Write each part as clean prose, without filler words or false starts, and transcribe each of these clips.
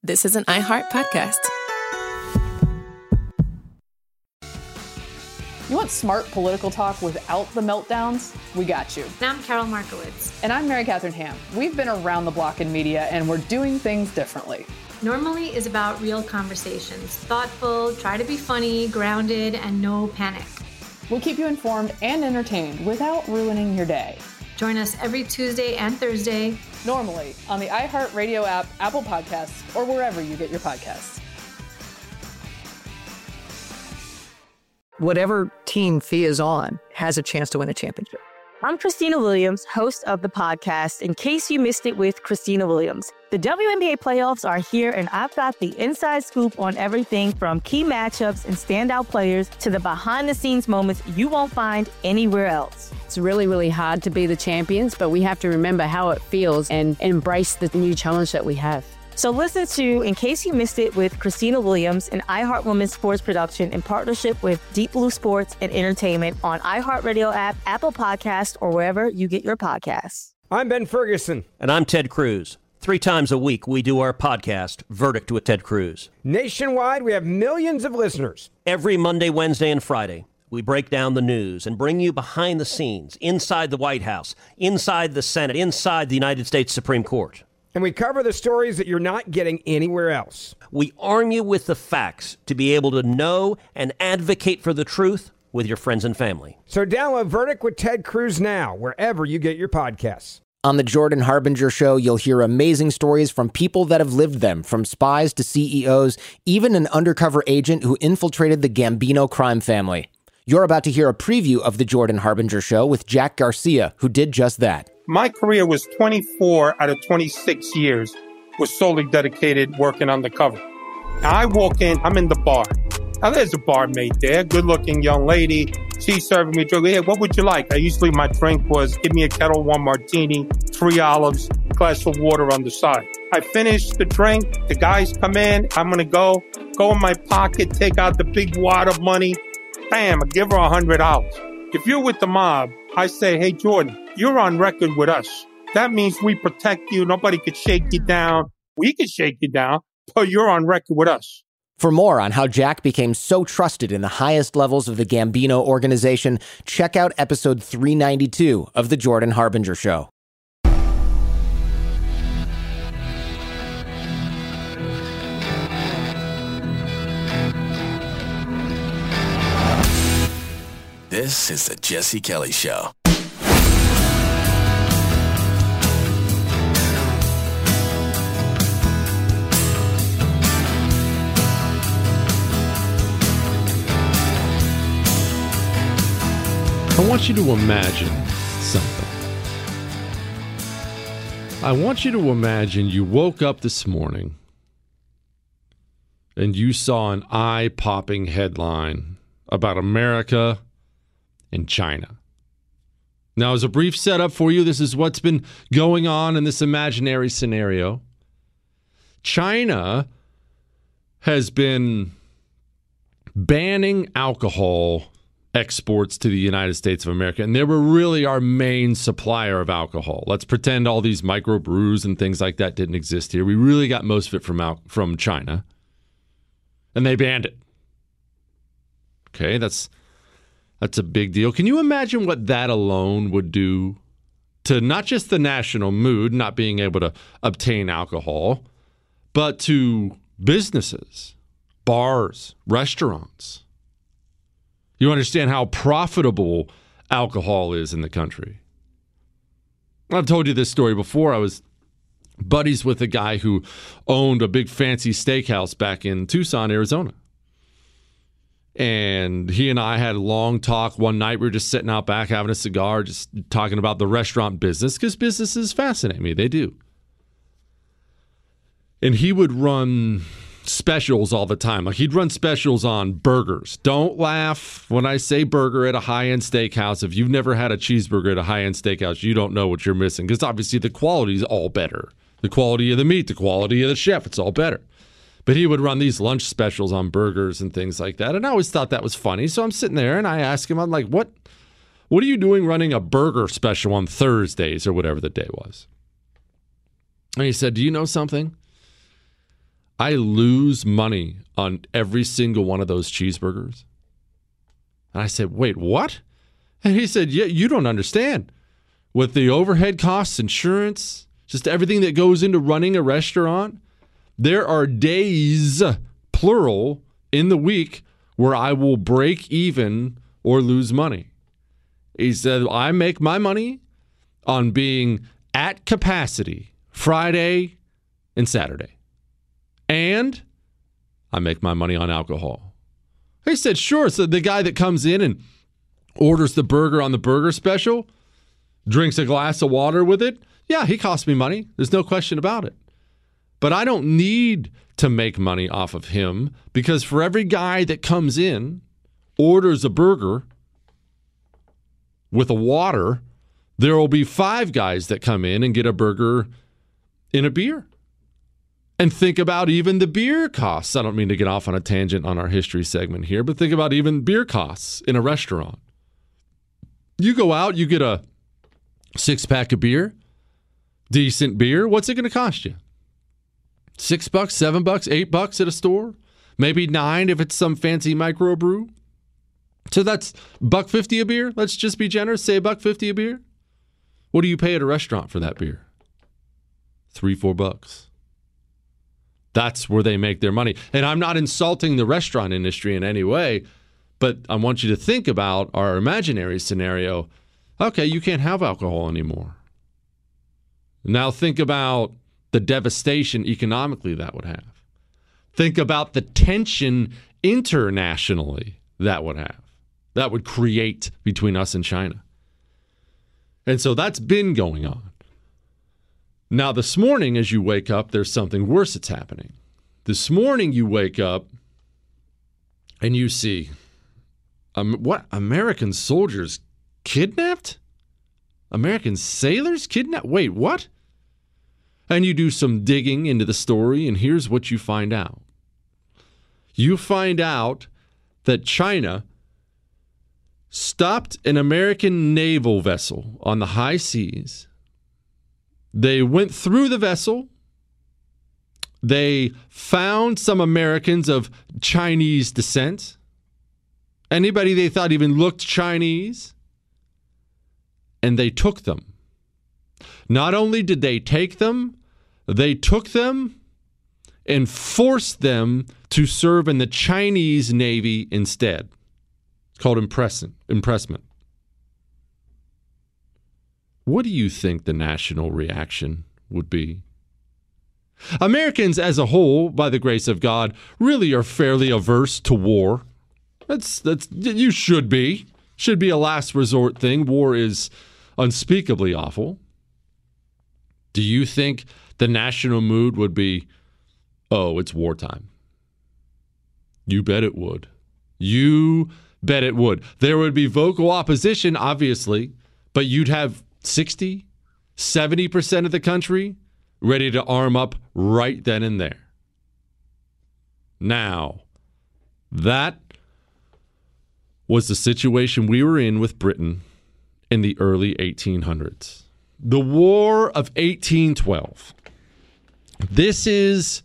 this is an iHeart podcast. You want smart political talk without the meltdowns? We got you. And I'm Carol Markowitz. And I'm Mary Catherine Ham. We've been around the block in media, and we're doing things differently. Normally is about real conversations. Thoughtful, try to be funny, grounded, and no panic. We'll keep you informed and entertained without ruining your day. Join us every Tuesday and Thursday. Normally on the iHeartRadio app, Apple Podcasts, or wherever you get your podcasts. Whatever team Fee is on has a chance to win a championship. I'm Christina Williams, host of the podcast, In Case You Missed It with Christina Williams. The WNBA playoffs are here, and I've got the inside scoop on everything from key matchups and standout players to the behind-the-scenes moments you won't find anywhere else. It's really, really hard to be the champions, but we have to remember how it feels and embrace the new challenge that we have. So listen to In Case You Missed It with Christina Williams, an iHeart Women's Sports production in partnership with Deep Blue Sports and Entertainment on iHeartRadio app, Apple Podcasts, or wherever you get your podcasts. I'm Ben Ferguson. And I'm Ted Cruz. 3 times a week, we do our podcast, Verdict with Ted Cruz. Nationwide, we have millions of listeners. Every Monday, Wednesday, and Friday, we break down the news and bring you behind the scenes, inside the White House, inside the Senate, inside the United States Supreme Court. And we cover the stories that you're not getting anywhere else. We arm you with the facts to be able to know and advocate for the truth with your friends and family. So download Verdict with Ted Cruz now, wherever you get your podcasts. On the Jordan Harbinger Show, you'll hear amazing stories from people that have lived them, from spies to CEOs, even an undercover agent who infiltrated the Gambino crime family. You're about to hear a preview of the Jordan Harbinger Show with Jack Garcia, who did just that. My career was 24 out of 26 years was solely dedicated working undercover. Now I walk in, I'm in the bar. Now there's a barmaid there, good-looking young lady. She's serving me a drink. Hey, what would you like? Usually my drink was give me a Kettle One martini, 3 olives, glass of water on the side. I finish the drink. The guys come in. I'm going to go in my pocket, take out the big wad of money. Bam, I give her $100. If you're with the mob, I say, hey, Jordan, you're on record with us. That means we protect you. Nobody could shake you down. We could shake you down, but you're on record with us. For more on how Jack became so trusted in the highest levels of the Gambino organization, check out episode 392 of The Jordan Harbinger Show. This is the Jesse Kelly Show. I want you to imagine something. I want you to imagine you woke up this morning and you saw an eye-popping headline about America and China. Now, as a brief setup for you, this is what's been going on in this imaginary scenario. China has been banning alcohol exports to the United States of America, and they were really our main supplier of alcohol. Let's pretend all these microbrews and things like that didn't exist here. We really got most of it from China, and they banned it. Okay, that's a big deal. Can you imagine what that alone would do to not just the national mood, not being able to obtain alcohol, but to businesses, bars, restaurants? You understand how profitable alcohol is in the country. I've told you this story before. I was buddies with a guy who owned a big fancy steakhouse back in Tucson, Arizona. And he and I had a long talk one night. We were just sitting out back having a cigar, just talking about the restaurant business, because businesses fascinate me. They do. And he would run specials all the time. Like, he'd run specials on burgers. Don't laugh when I say burger at a high-end steakhouse. If you've never had a cheeseburger at a high-end steakhouse, you don't know what you're missing, because obviously the quality is all better. The quality of the meat, the quality of the chef, it's all better. But he would run these lunch specials on burgers and things like that. And I always thought that was funny. So I'm sitting there and I ask him, I'm like, what are you doing running a burger special on Thursdays or whatever the day was? And he said, do you know something? I lose money on every single one of those cheeseburgers. And I said, wait, what? And he said, yeah, you don't understand. With the overhead costs, insurance, just everything that goes into running a restaurant, there are days, plural, in the week where I will break even or lose money. He said, I make my money on being at capacity Friday and Saturday. And I make my money on alcohol. He said, sure. So the guy that comes in and orders the burger on the burger special, drinks a glass of water with it, yeah, he costs me money. There's no question about it. But I don't need to make money off of him, because for every guy that comes in, orders a burger with a water, there will be 5 guys that come in and get a burger in a beer. And think about even the beer costs. I don't mean to get off on a tangent on our history segment here, but think about even beer costs in a restaurant. You go out, you get a 6-pack of beer, decent beer. What's it going to cost you? $6, $7, $8 at a store? Maybe $9 if it's some fancy microbrew. So that's $1.50 a beer. Let's just be generous. Say $1.50 a beer. What do you pay at a restaurant for that beer? $3, $4. That's where they make their money. And I'm not insulting the restaurant industry in any way, but I want you to think about our imaginary scenario. Okay, you can't have alcohol anymore. Now think about the devastation economically that would have. Think about the tension internationally that would have. That would create between us and China. And so that's been going on. Now, this morning, as you wake up, there's something worse that's happening. This morning, you wake up and you see, what? American soldiers kidnapped? American sailors kidnapped? Wait, what? And you do some digging into the story, and here's what you find out. You find out that China stopped an American naval vessel on the high seas. They went through the vessel. They found some Americans of Chinese descent. Anybody they thought even looked Chinese. And they took them. Not only did they take them, they took them and forced them to serve in the Chinese Navy instead. It's called impressment. What do you think the national reaction would be? Americans as a whole, by the grace of God, really are fairly averse to war. That's you should be. Should be a last resort thing. War is unspeakably awful. Do you think the national mood would be, oh, it's wartime? You bet it would. You bet it would. There would be vocal opposition, obviously, but you'd have 60, 70% of the country ready to arm up right then and there. Now, that was the situation we were in with Britain in the early 1800s. The War of 1812. This is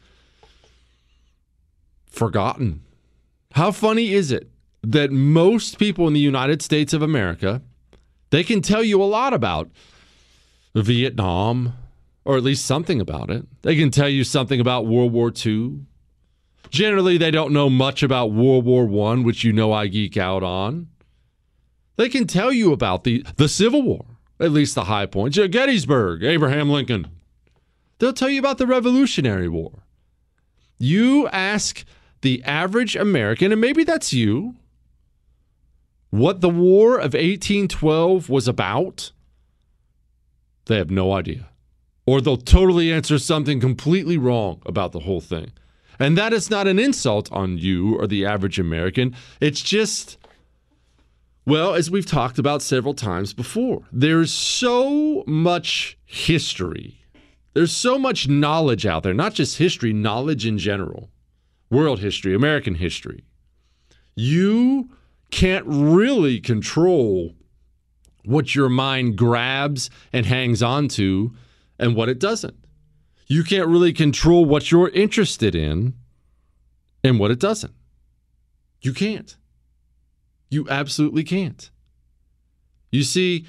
forgotten. How funny is it that most people in the United States of America, they can tell you a lot about Vietnam, or at least something about it. They can tell you something about World War II. Generally, they don't know much about World War I, which you know I geek out on. They can tell you about the Civil War, at least the high points. Gettysburg, Abraham Lincoln. They'll tell you about the Revolutionary War. You ask the average American, and maybe that's you, what the War of 1812 was about, they have no idea. Or they'll totally answer something completely wrong about the whole thing. And that is not an insult on you or the average American. It's just, well, as we've talked about several times before, there's so much history. There's so much knowledge out there, not just history, knowledge in general. World history, American history. You can't really control what your mind grabs and hangs on to and what it doesn't. You can't really control what you're interested in and what it doesn't. You can't. You absolutely can't. You see,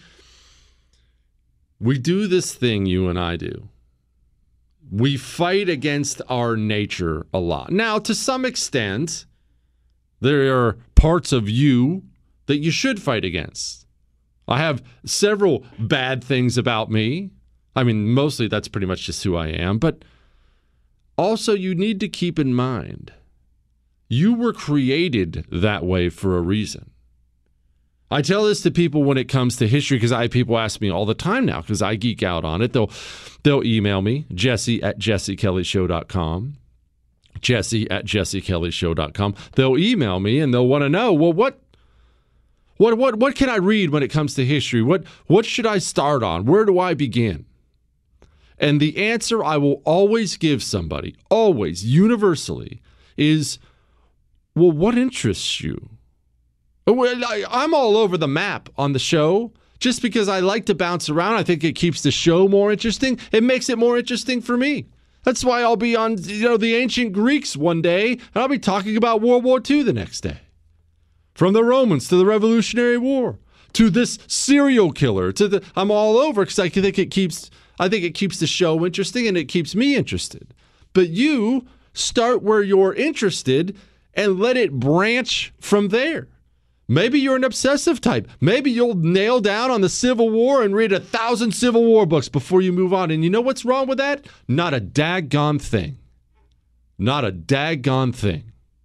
we do this thing, you and I do. We fight against our nature a lot. Now, to some extent, there are parts of you that you should fight against. I have several bad things about me. I mean, mostly that's pretty much just who I am. But also, you need to keep in mind, you were created that way for a reason. I tell this to people when it comes to history because people ask me all the time now because I geek out on it. They'll email me, Jesse@jessekellyshow.com, Jesse@jessekellyshow.com. They'll email me and they'll want to know, well, what can I read when it comes to history? What should I start on? Where do I begin? And the answer I will always give somebody, always, universally, is, well, what interests you? I'm all over the map on the show. Just because I like to bounce around, I think it keeps the show more interesting. It makes it more interesting for me. That's why I'll be on, the ancient Greeks one day, and I'll be talking about World War II the next day. From the Romans to the Revolutionary War to this serial killer I'm all over because I think it keeps the show interesting and it keeps me interested. But you start where you're interested and let it branch from there. Maybe you're an obsessive type. Maybe you'll nail down on the Civil War and read 1,000 Civil War books before you move on. And you know what's wrong with that? Not a daggone thing. Not a daggone thing.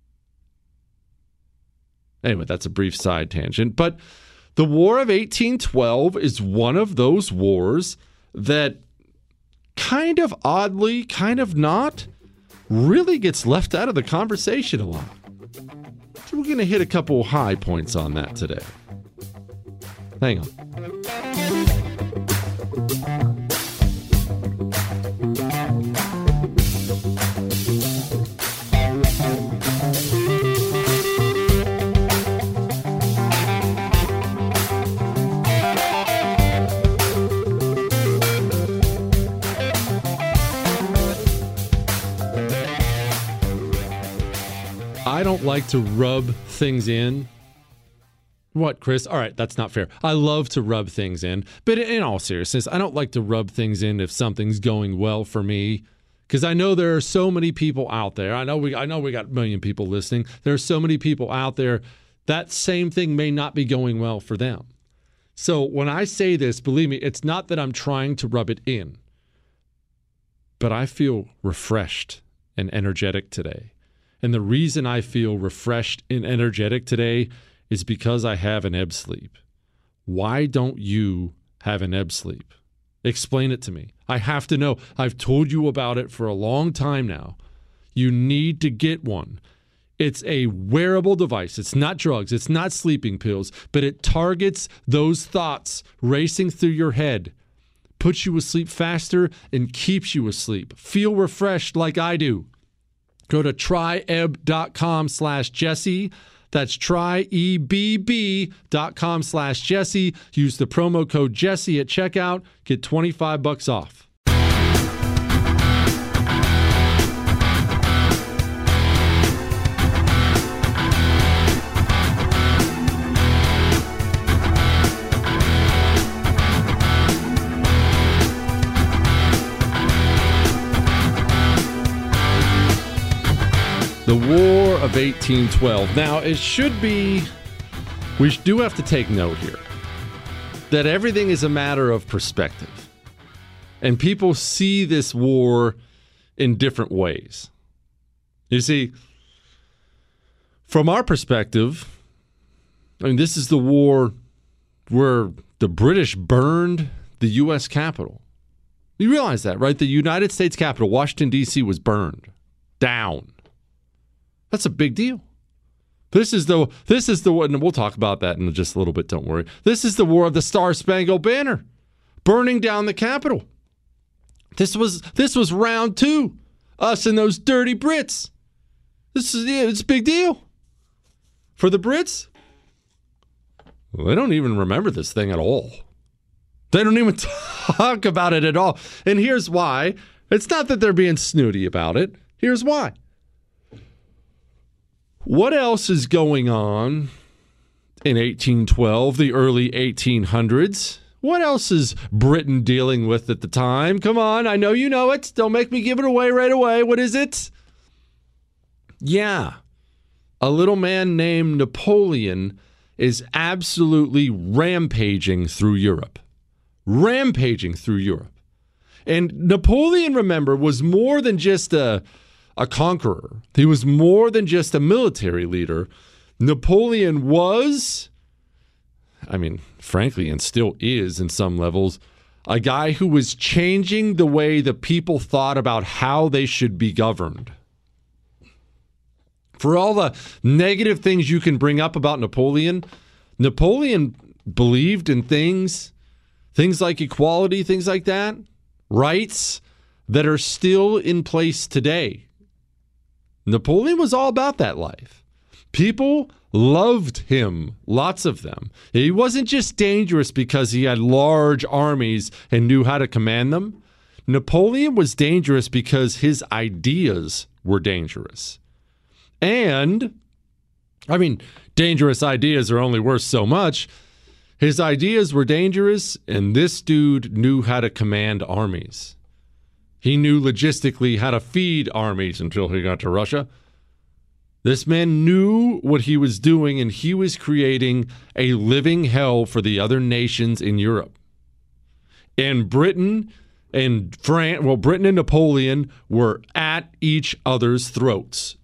Anyway, that's a brief side tangent. But the War of 1812 is one of those wars that kind of oddly, kind of not, really gets left out of the conversation a lot. So we're going to hit a couple high points on that today. Hang on. I don't like to rub things in. What, Chris? All right, that's not fair. I love to rub things in. But in all seriousness, I don't like to rub things in if something's going well for me. Because I know there are so many people out there. I know we got a million people listening. There are so many people out there. That same thing may not be going well for them. So when I say this, believe me, it's not that I'm trying to rub it in. But I feel refreshed and energetic today. And the reason I feel refreshed and energetic today is because I have an ebb sleep. Why don't you have an ebb sleep? Explain it to me. I have to know. I've told you about it for a long time now. You need to get one. It's a wearable device. It's not drugs. It's not sleeping pills, but it targets those thoughts racing through your head, puts you asleep faster, and keeps you asleep. Feel refreshed like I do. Go to tryebb.com/Jesse. That's tryebb.com/Jesse. Use the promo code Jesse at checkout. Get $25 off. The War of 1812. Now, it should be, we do have to take note here, that everything is a matter of perspective. And people see this war in different ways. You see, from our perspective, I mean, this is the war where the British burned the U.S. Capitol. You realize that, right? The United States Capitol, Washington, D.C., was burned down. That's a big deal. This is the one, and we'll talk about that in just a little bit, don't worry. This is the War of the Star-Spangled Banner, burning down the Capitol. This was round two. Us and those dirty Brits. It's a big deal. For the Brits, they don't even remember this thing at all. They don't even talk about it at all. And here's why. It's not that they're being snooty about it. Here's why. What else is going on in 1812, the early 1800s? What else is Britain dealing with at the time? Come on, I know you know it. Don't make me give it away right away. What is it? Yeah, a little man named Napoleon is absolutely rampaging through Europe. Rampaging through Europe. And Napoleon, remember, was more than just a conqueror. He was more than just a military leader. Napoleon was, frankly, and still is in some levels, a guy who was changing the way the people thought about how they should be governed. For all the negative things you can bring up about Napoleon believed in things like equality, things like that, rights that are still in place today. Napoleon was all about that life. People loved him, lots of them. He wasn't just dangerous because he had large armies and knew how to command them. Napoleon was dangerous because his ideas were dangerous. And, dangerous ideas are only worth so much. His ideas were dangerous, and this dude knew how to command armies. He knew logistically how to feed armies until he got to Russia. This man knew what he was doing, and he was creating a living hell for the other nations in Europe. And Britain and Britain and Napoleon were at each other's throats.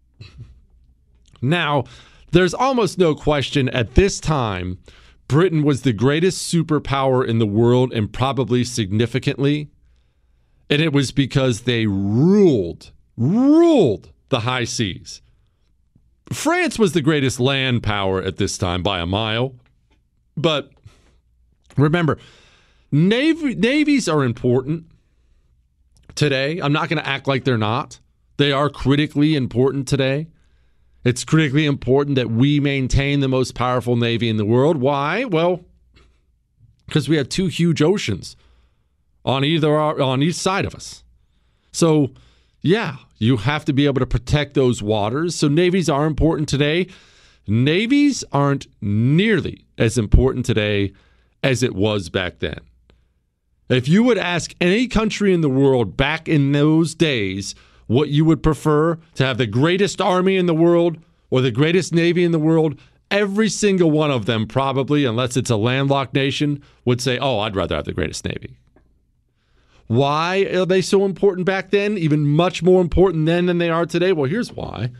Now, there's almost no question at this time, Britain was the greatest superpower in the world, and probably significantly. And it was because they ruled the high seas. France was the greatest land power at this time by a mile. But remember, navies are important today. I'm not going to act like they're not. They are critically important today. It's critically important that we maintain the most powerful navy in the world. Why? Well, because we have two huge oceans on each side of us. So, yeah, you have to be able to protect those waters. So navies are important today. Navies aren't nearly as important today as it was back then. If you would ask any country in the world back in those days what you would prefer, to have the greatest army in the world or the greatest navy in the world, every single one of them probably, unless it's a landlocked nation, would say, oh, I'd rather have the greatest navy. Why are they so important back then? Even much more important then than they are today? Well, here's why.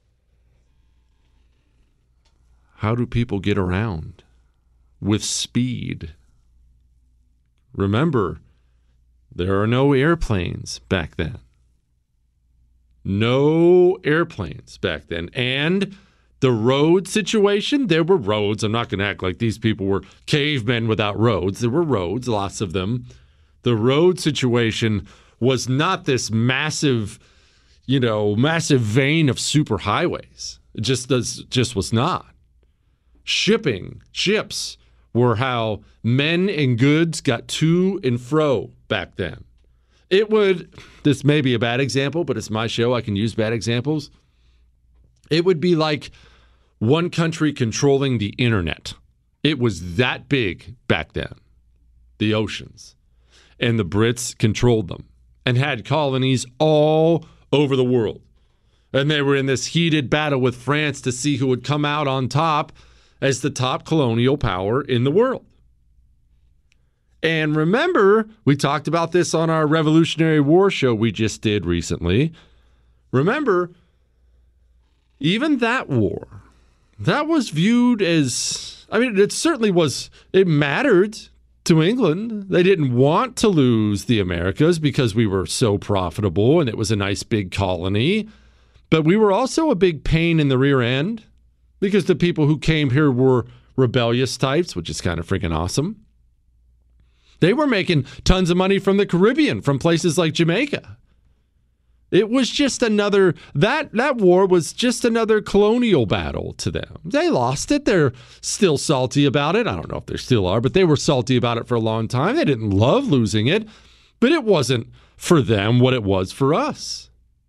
How do people get around? With speed. Remember, there are no airplanes back then. No airplanes back then. And the road situation, there were roads. I'm not going to act like these people were cavemen without roads. There were roads, lots of them. The road situation was not this massive vein of superhighways. It just was not. Ships were how men and goods got to and fro back then. This may be a bad example, but it's my show. I can use bad examples. It would be like one country controlling the internet. It was that big back then, the oceans. And the Brits controlled them and had colonies all over the world. And they were in this heated battle with France to see who would come out on top as the top colonial power in the world. And remember, we talked about this on our Revolutionary War show we just did recently. Remember, even that war, that was viewed as, it certainly was, it mattered to England. They didn't want to lose the Americas because we were so profitable and it was a nice big colony. But we were also a big pain in the rear end because the people who came here were rebellious types, which is kind of freaking awesome. They were making tons of money from the Caribbean, from places like Jamaica. It was just another, that war was just another colonial battle to them. They lost it. They're still salty about it. I don't know if they still are, but they were salty about it for a long time. They didn't love losing it, but it wasn't for them what it was for us.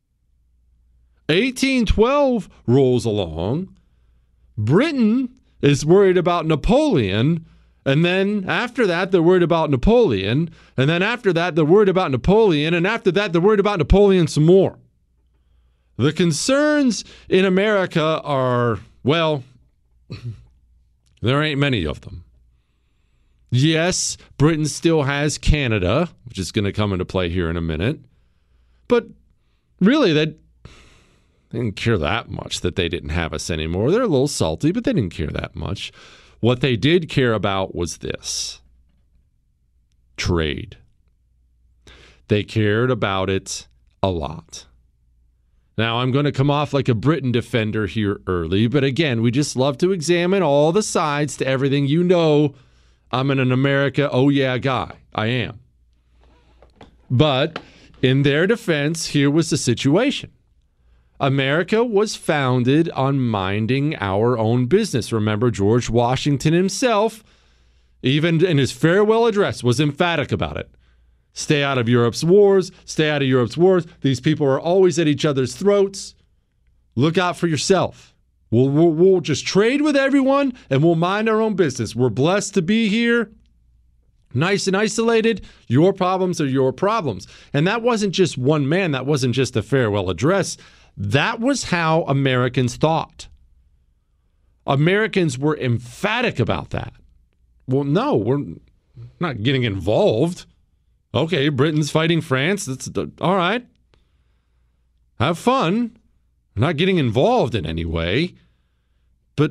1812 rolls along. Britain is worried about Napoleon. And then after that, they're worried about Napoleon. And then after that, they're worried about Napoleon. And after that, they're worried about Napoleon some more. The concerns in America are, well, there ain't many of them. Yes, Britain still has Canada, which is going to come into play here in a minute. But really, they didn't care that much that they didn't have us anymore. They're a little salty, but they didn't care that much. What they did care about was this: trade. They cared about it a lot. Now, I'm going to come off like a Britain defender here early, but again, we just love to examine all the sides to everything. You know, I'm an America, oh yeah, guy. I am. But in their defense, here was the situation. America was founded on minding our own business. Remember, George Washington himself, even in his farewell address, was emphatic about it. Stay out of Europe's wars. Stay out of Europe's wars. These people are always at each other's throats. Look out for yourself. We'll just trade with everyone and we'll mind our own business. We're blessed to be here, nice and isolated. Your problems are your problems. And that wasn't just one man. That wasn't just a farewell address. That was how Americans thought. Americans were emphatic about that. Well, no, we're not getting involved. Okay, Britain's fighting France. That's all right. Have fun. We're not getting involved in any way. But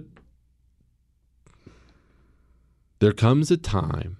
there comes a time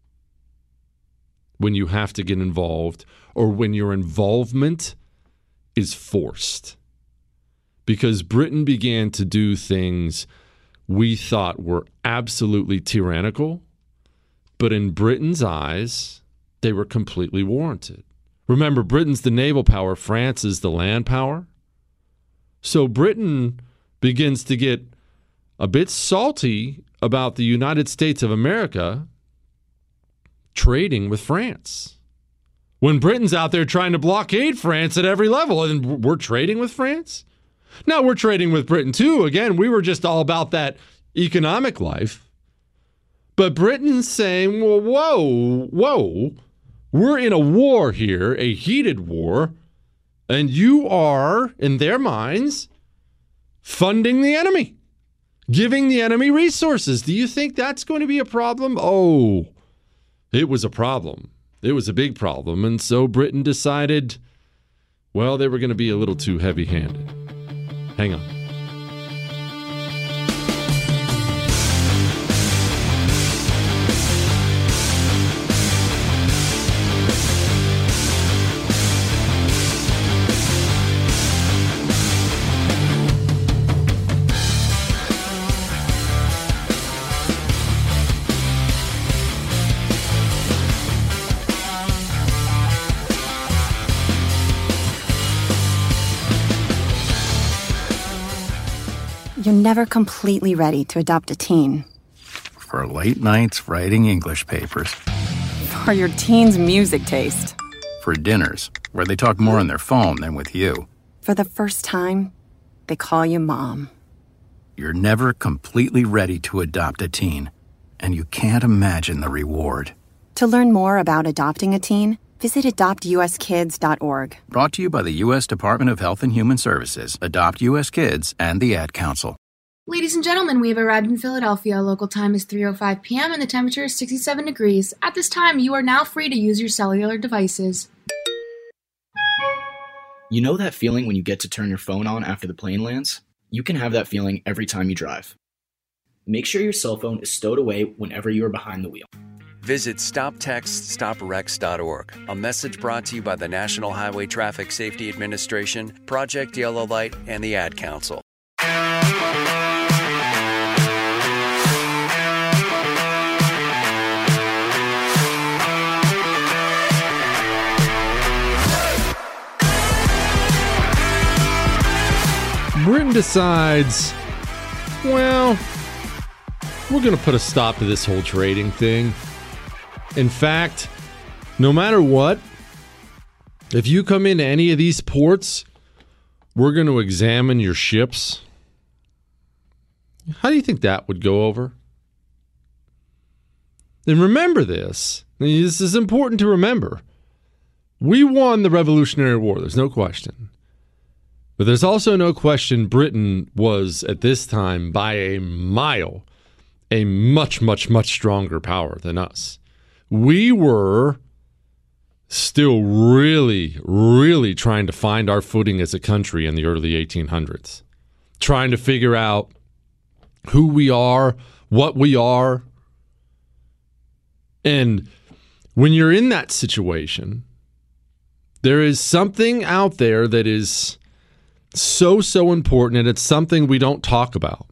when you have to get involved, or when your involvement is forced, because Britain began to do things we thought were absolutely tyrannical, but in Britain's eyes, they were completely warranted. Remember, Britain's the naval power, France is the land power. So Britain begins to get a bit salty about the United States of America trading with France. When Britain's out there trying to blockade France at every level, and we're trading with France? Now, we're trading with Britain too. Again, we were just all about that economic life. But Britain's saying, well, whoa, we're in a war here, a heated war, and you are, in their minds, funding the enemy, giving the enemy resources. Do you think that's going to be a problem? Oh, it was a problem. It was a big problem, and so Britain decided, well, they were going to be a little too heavy-handed. Hang on. You're never completely ready to adopt a teen. For late nights writing English papers. For your teen's music taste. For dinners, where they talk more on their phone than with you. For the first time, they call you Mom. You're never completely ready to adopt a teen, and you can't imagine the reward. To learn more about adopting a teen, visit adoptuskids.org. Brought to you by the U.S. Department of Health and Human Services, Adopt U.S. Kids, and the Ad Council. Ladies and gentlemen, we have arrived in Philadelphia. Local time is 3:05 p.m. and the temperature is 67 degrees. At this time, you are now free to use your cellular devices. You know that feeling when you get to turn your phone on after the plane lands? You can have that feeling every time you drive. Make sure your cell phone is stowed away whenever you are behind the wheel. Visit StopTextStopWrecks.org. A message brought to you by the National Highway Traffic Safety Administration, Project Yellow Light, and the Ad Council. Britain decides, well, we're going to put a stop to this whole trading thing. In fact, no matter what, If you come into any of these ports, we're going to examine your ships. How do you think that would go over? And remember this. This is important to remember. We won the Revolutionary War. There's no question. But there's also no question Britain was, at this time, by a mile, a much, much, much stronger power than us. We were still really, really trying to find our footing as a country in the early 1800s. Trying to figure out who we are, what we are. And when you're in that situation, there is something out there that is so important, and it's something we don't talk about.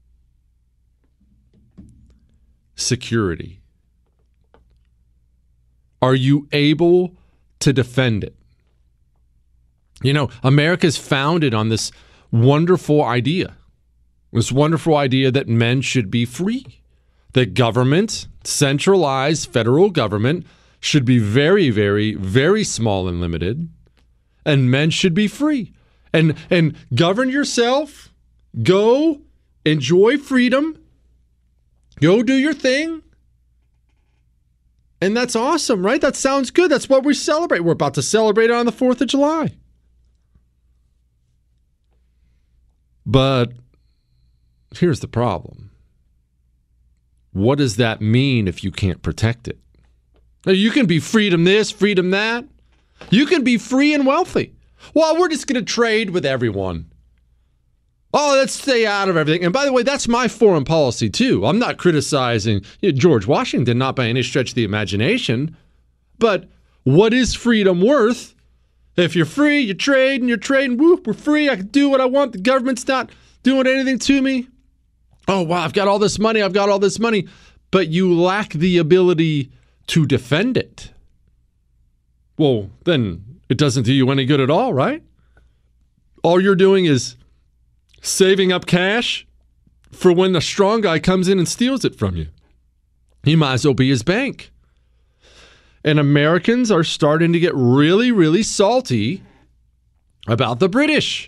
Security. Are you able to defend it? You know, America's founded on this wonderful idea that men should be free, that government, centralized federal government, should be very, very, very small and limited, and men should be free. And govern yourself, go enjoy freedom, go do your thing. And that's awesome, right? That sounds good. That's what we celebrate. We're about to celebrate on the 4th of July. But here's the problem. What does that mean if you can't protect it? Now, you can be freedom this, freedom that. You can be free and wealthy. Well, we're just going to trade with everyone. Oh, let's stay out of everything. And by the way, that's my foreign policy too. I'm not criticizing George Washington, not by any stretch of the imagination. But what is freedom worth? If you're free, you trade and you're trading, whoop, we're free. I can do what I want. The government's not doing anything to me. Oh, wow, I've got all this money. But you lack the ability to defend it. Well, then it doesn't do you any good at all, right? All you're doing is saving up cash for when the strong guy comes in and steals it from you. He might as well be his bank. And Americans are starting to get really, really salty about the British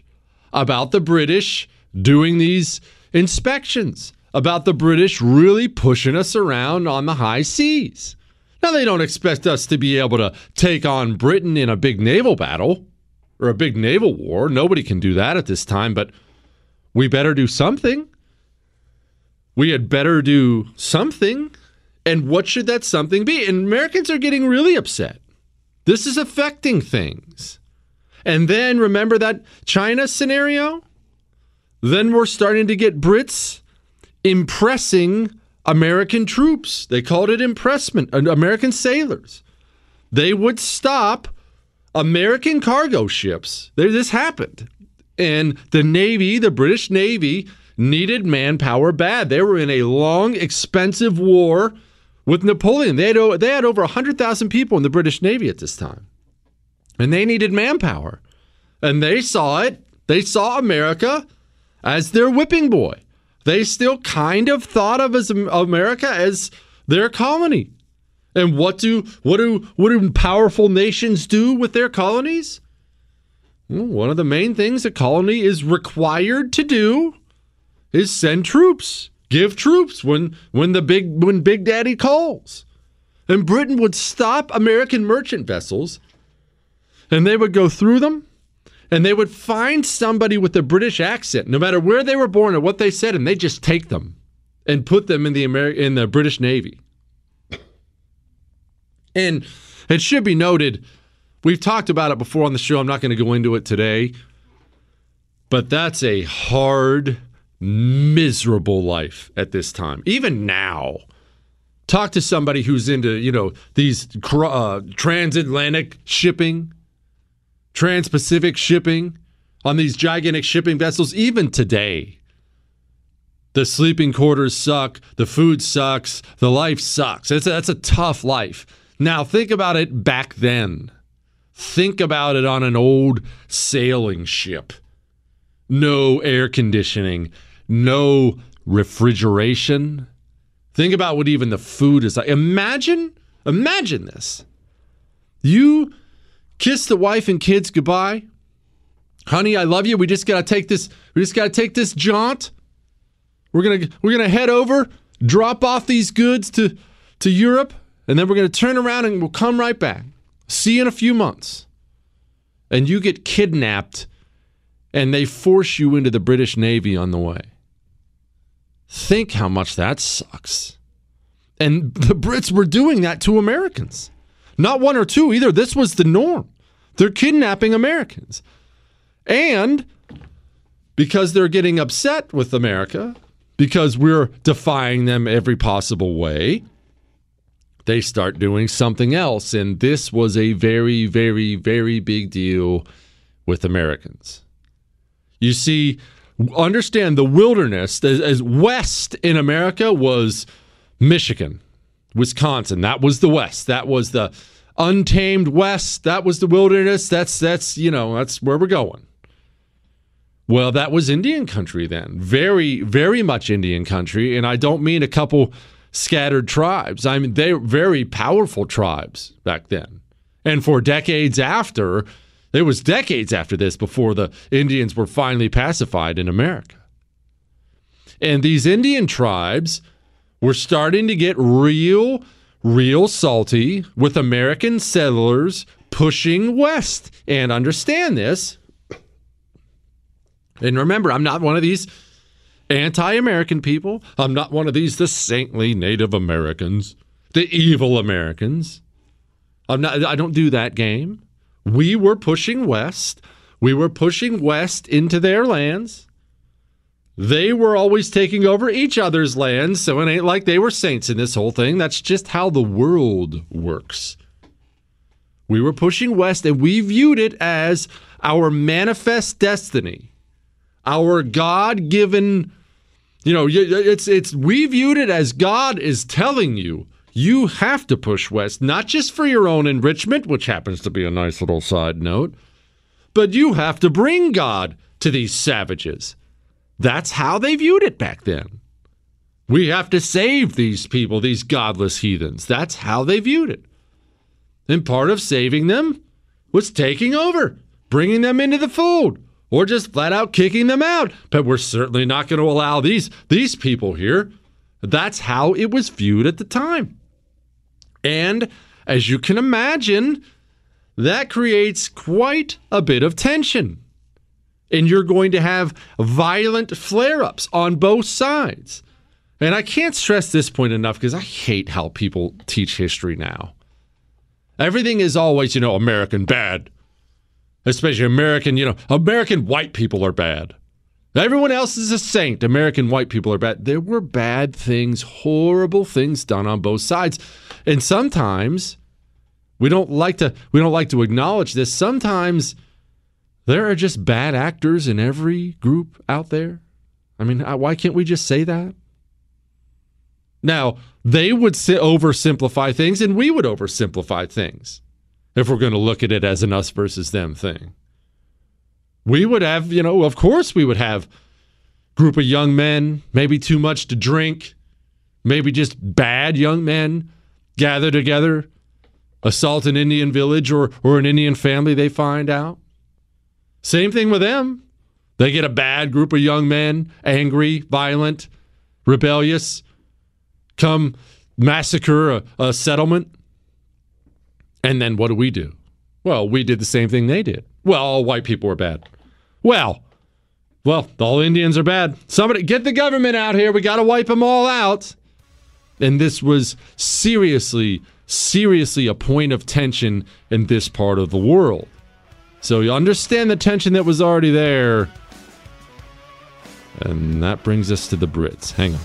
doing these inspections, about the British really pushing us around on the high seas. Now, they don't expect us to be able to take on Britain in a big naval battle or a big naval war. Nobody can do that at this time, but we better do something. We had better do something. And what should that something be? And Americans are getting really upset. This is affecting things. And then remember that China scenario? Then we're starting to get Brits impressing American troops. They called it impressment, American sailors. They would stop American cargo ships. This happened. And the Navy, the British Navy, needed manpower bad. They were in a long, expensive war with Napoleon. They had over 100,000 people in the British Navy at this time. And they needed manpower. And they saw it. They saw America as their whipping boy. They still kind of thought of America as their colony. And what do powerful nations do with their colonies? Well, one of the main things a colony is required to do is send troops, give troops when Big Daddy calls. And Britain would stop American merchant vessels, and they would go through them, and they would find somebody with a British accent, no matter where they were born or what they said, and they'd just take them and put them in the British Navy. And it should be noted, we've talked about it before on the show. I'm not going to go into it today. But that's a hard, miserable life at this time. Even now, talk to somebody who's into, these transatlantic shipping, trans-Pacific shipping on these gigantic shipping vessels. Even today, the sleeping quarters suck, the food sucks, the life sucks. That's a tough life. Now, think about it back then. Think about it on an old sailing ship. No air conditioning, no refrigeration. Think about what even the food is like. Imagine this. You kiss the wife and kids goodbye. Honey, I love you. We just got to take this jaunt. We're going to head over, drop off these goods to Europe, and then we're going to turn around and we'll come right back. See you in a few months. And you get kidnapped and they force you into the British Navy on the way. Think how much that sucks. And the Brits were doing that to Americans. Not one or two either. This was the norm. They're kidnapping Americans. And because they're getting upset with America, because we're defying them every possible way, they start doing something else. And this was a very, very, very big deal with Americans. You see, understand the wilderness, as west in America was Michigan, Wisconsin. That was the West. That was the untamed West. That was the wilderness. That's where we're going. Well, that was Indian country then. Very, very much Indian country. And I don't mean a couple scattered tribes. I mean, they were very powerful tribes back then. And for decades after, it was decades after this before the Indians were finally pacified in America. And these Indian tribes were starting to get real salty with American settlers pushing west. And understand this. And remember, I'm not one of these anti-American people. I'm not one of these the saintly Native Americans, the evil Americans. I don't do that game. We were pushing west. We were pushing west into their lands. They were always taking over each other's lands, so it ain't like they were saints in this whole thing. That's just how the world works. We were pushing west, and we viewed it as our manifest destiny. Our God-given, we viewed it as God is telling you, you have to push west, not just for your own enrichment, which happens to be a nice little side note, but you have to bring God to these savages. That's how they viewed it back then. We have to save these people, these godless heathens. That's how they viewed it. And part of saving them was taking over, bringing them into the fold. Or just flat out kicking them out. But we're certainly not going to allow these people here. That's how it was viewed at the time. And as you can imagine, that creates quite a bit of tension. And you're going to have violent flare-ups on both sides. And I can't stress this point enough because I hate how people teach history now. Everything is always, American bad. Especially American white people are bad. Everyone else is a saint. American white people are bad. There were bad things, horrible things done on both sides. And sometimes we don't like to acknowledge this. Sometimes there are just bad actors in every group out there. I mean, why can't we just say that? Now, they would oversimplify things and we would oversimplify things. If we're going to look at it as an us versus them thing. We would have, of course we would have a group of young men, maybe too much to drink, maybe just bad young men gather together, assault an Indian village or an Indian family they find out. Same thing with them. They get a bad group of young men, angry, violent, rebellious, come massacre a settlement. And then what do? Well, we did the same thing they did. Well, all white people are bad. Well, all Indians are bad. Somebody get the government out here. We got to wipe them all out. And this was seriously a point of tension in this part of the world. So you understand the tension that was already there. And that brings us to the Brits. Hang on.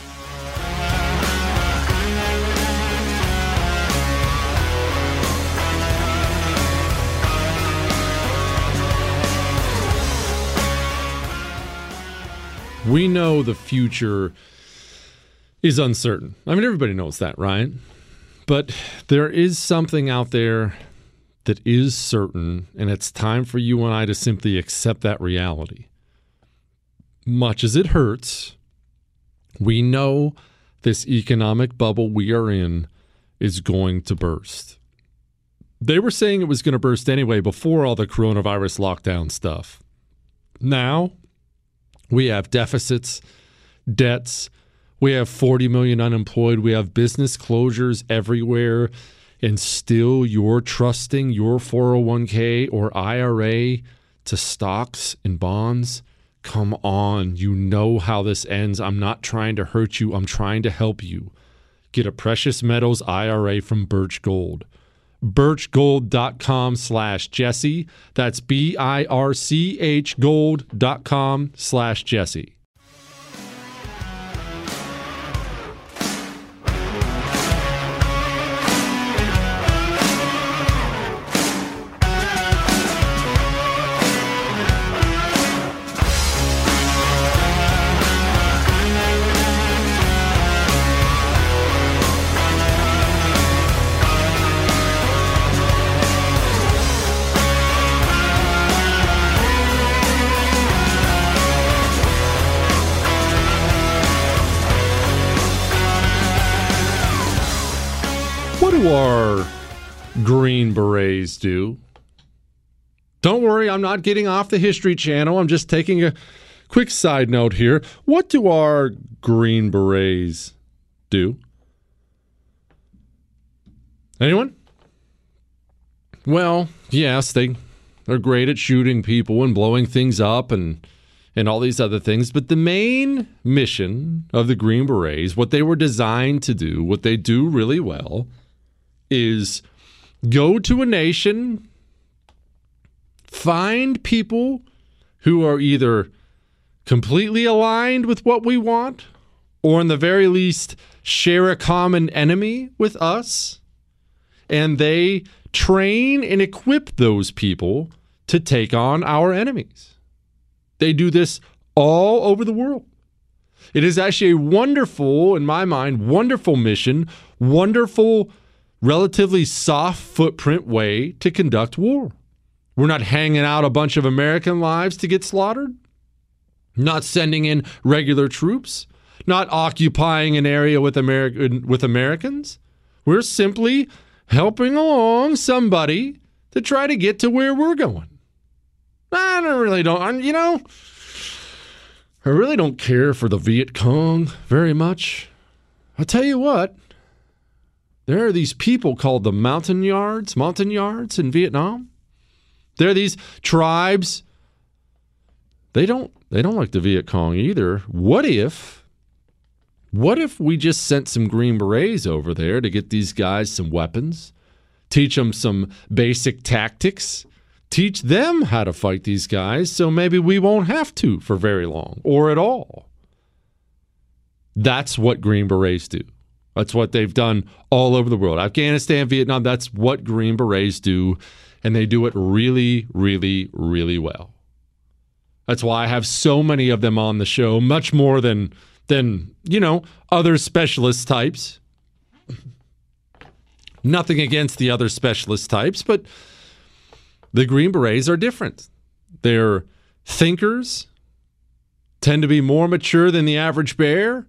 We know the future is uncertain. I mean, everybody knows that, right? But there is something out there that is certain, and it's time for you and I to simply accept that reality. Much as it hurts, we know this economic bubble we are in is going to burst. They were saying it was going to burst anyway before all the coronavirus lockdown stuff. Now, we have deficits, debts, we have 40 million unemployed, we have business closures everywhere, and still you're trusting your 401k or IRA to stocks and bonds? Come on, you know how this ends. I'm not trying to hurt you. I'm trying to help you. Get a Precious Metals IRA from Birch Gold. birchgold.com/Jesse. That's BIRCH gold.com/Jesse. What do our Green Berets do? Don't worry, I'm not getting off the History Channel. I'm just taking a quick side note here. What do our Green Berets do? Anyone? Well, yes, they're great at shooting people and blowing things up and all these other things. But the main mission of the Green Berets, what they were designed to do, what they do really well, is go to a nation, find people who are either completely aligned with what we want or in the very least share a common enemy with us, and they train and equip those people to take on our enemies. They do this all over the world. It is actually a wonderful, in my mind, wonderful mission, wonderful, relatively soft footprint way to conduct war. We're not hanging out a bunch of American lives to get slaughtered, not sending in regular troops, not occupying an area with Americans. We're simply helping along somebody to try to get to where we're going. I really don't care for the Viet Cong very much. I'll tell you what, there are these people called the Montagnards in Vietnam. There are these tribes. They don't like the Viet Cong either. What if we just sent some Green Berets over there to get these guys some weapons, teach them some basic tactics, teach them how to fight these guys so maybe we won't have to for very long or at all. That's what Green Berets do. That's what they've done all over the world. Afghanistan, Vietnam, that's what Green Berets do, and they do it really, really, really well. That's why I have so many of them on the show, much more than other specialist types. Nothing against the other specialist types, but the Green Berets are different. They're thinkers, tend to be more mature than the average bear,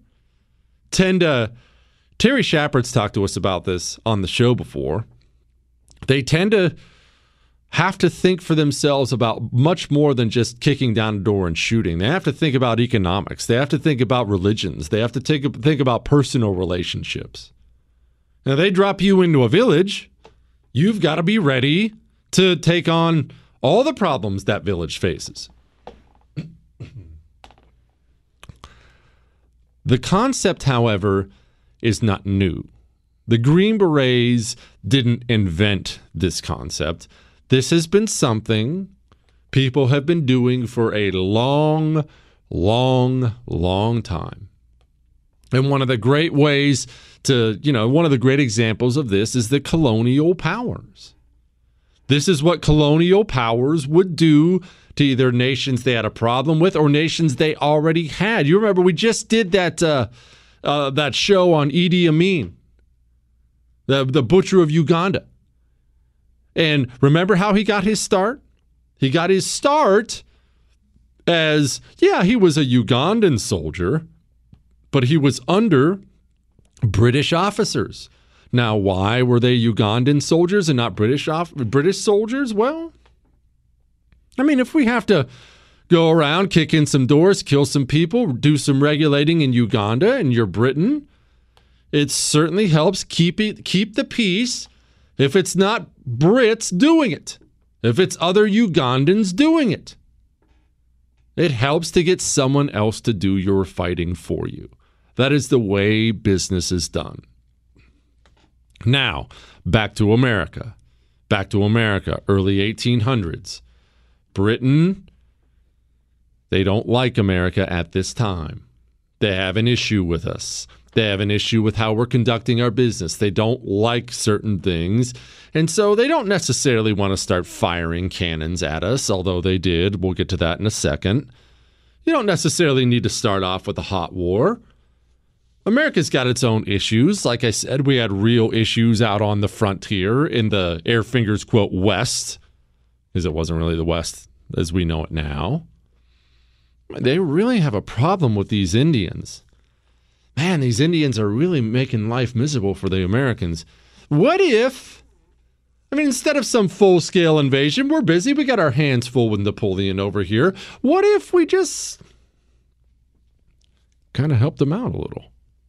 Terry Shepard's talked to us about this on the show before. They tend to have to think for themselves about much more than just kicking down a door and shooting. They have to think about economics. They have to think about religions. They have to think about personal relationships. Now, they drop you into a village, you've got to be ready to take on all the problems that village faces. The concept, however, is not new. The Green Berets didn't invent this concept. This has been something people have been doing for a long, long, long time. And one of the great ways to, one of the great examples of this is the colonial powers. This is what colonial powers would do to either nations they had a problem with or nations they already had. You remember we just did that show on Idi Amin, the butcher of Uganda. And remember how he got his start? He got his start as, he was a Ugandan soldier, but he was under British officers. Now, why were they Ugandan soldiers and not British soldiers? Well, I mean, if we have to go around, kick in some doors, kill some people, do some regulating in Uganda and you're Britain, it certainly helps keep the peace if it's not Brits doing it, if it's other Ugandans doing it. It helps to get someone else to do your fighting for you. That is the way business is done. Now, back to America. Early 1800s. Britain, they don't like America at this time. They have an issue with us. They have an issue with how we're conducting our business. They don't like certain things. And so they don't necessarily want to start firing cannons at us, although they did. We'll get to that in a second. You don't necessarily need to start off with a hot war. America's got its own issues. Like I said, we had real issues out on the frontier in the Air Fingers, quote, West, because it wasn't really the West as we know it now. They really have a problem with these Indians. Man, these Indians are really making life miserable for the Americans. What if, instead of some full-scale invasion, we're busy, we got our hands full with Napoleon over here. What if we just kind of helped them out a little?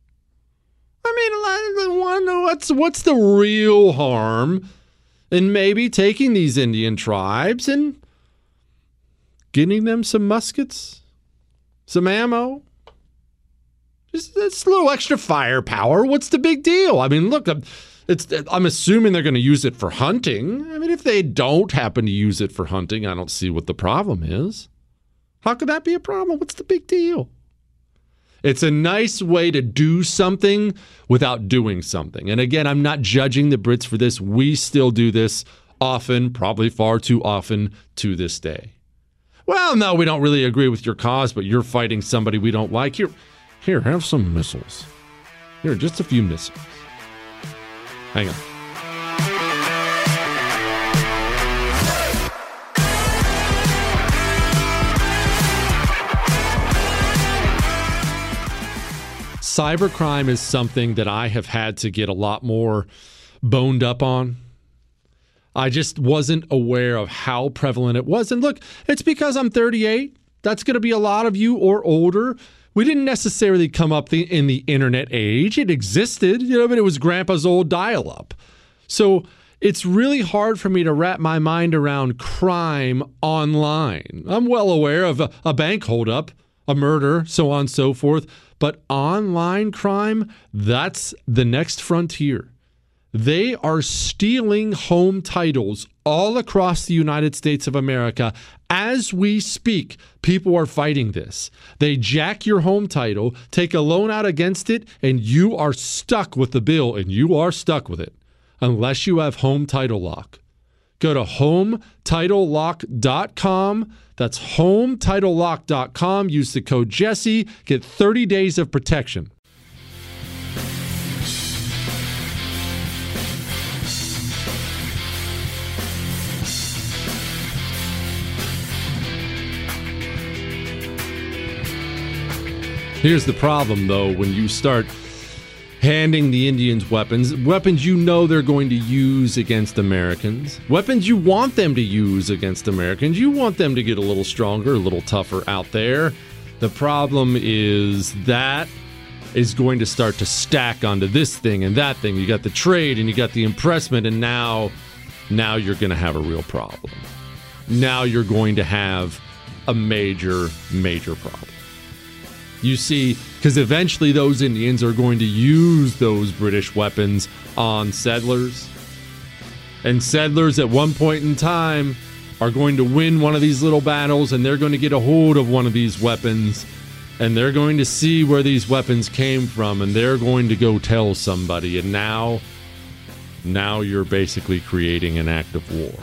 What's the real harm in maybe taking these Indian tribes and getting them some muskets, some ammo, just a little extra firepower? What's the big deal? Look, I'm assuming they're going to use it for hunting. If they don't happen to use it for hunting, I don't see what the problem is. How could that be a problem? What's the big deal? It's a nice way to do something without doing something. And again, I'm not judging the Brits for this. We still do this often, probably far too often to this day. Well, no, we don't really agree with your cause, but you're fighting somebody we don't like. Here, have some missiles. Here, just a few missiles. Hang on. Cybercrime is something that I have had to get a lot more boned up on. I just wasn't aware of how prevalent it was. And look, it's because I'm 38. That's going to be a lot of you or older. We didn't necessarily come up in the internet age. It existed, but it was grandpa's old dial-up. So it's really hard for me to wrap my mind around crime online. I'm well aware of a bank holdup, a murder, so on and so forth. But online crime, that's the next frontier. They are stealing home titles all across the United States of America. As we speak, people are fighting this. They jack your home title, take a loan out against it, and you are stuck with the bill, and you are stuck with it unless you have Home Title Lock. Go to HomeTitleLock.com. That's HomeTitleLock.com. Use the code Jesse. Get 30 days of protection. Here's the problem, though, when you start handing the Indians weapons you know they're going to use against Americans, weapons you want them to use against Americans. You want them to get a little stronger, a little tougher out there. The problem is that is going to start to stack onto this thing and that thing. You got the trade and you got the impressment, and now you're going to have a real problem. Now you're going to have a major, major problem. You see, because eventually those Indians are going to use those British weapons on settlers. And settlers at one point in time are going to win one of these little battles, and they're going to get a hold of one of these weapons, and they're going to see where these weapons came from, and they're going to go tell somebody. And now you're basically creating an act of war.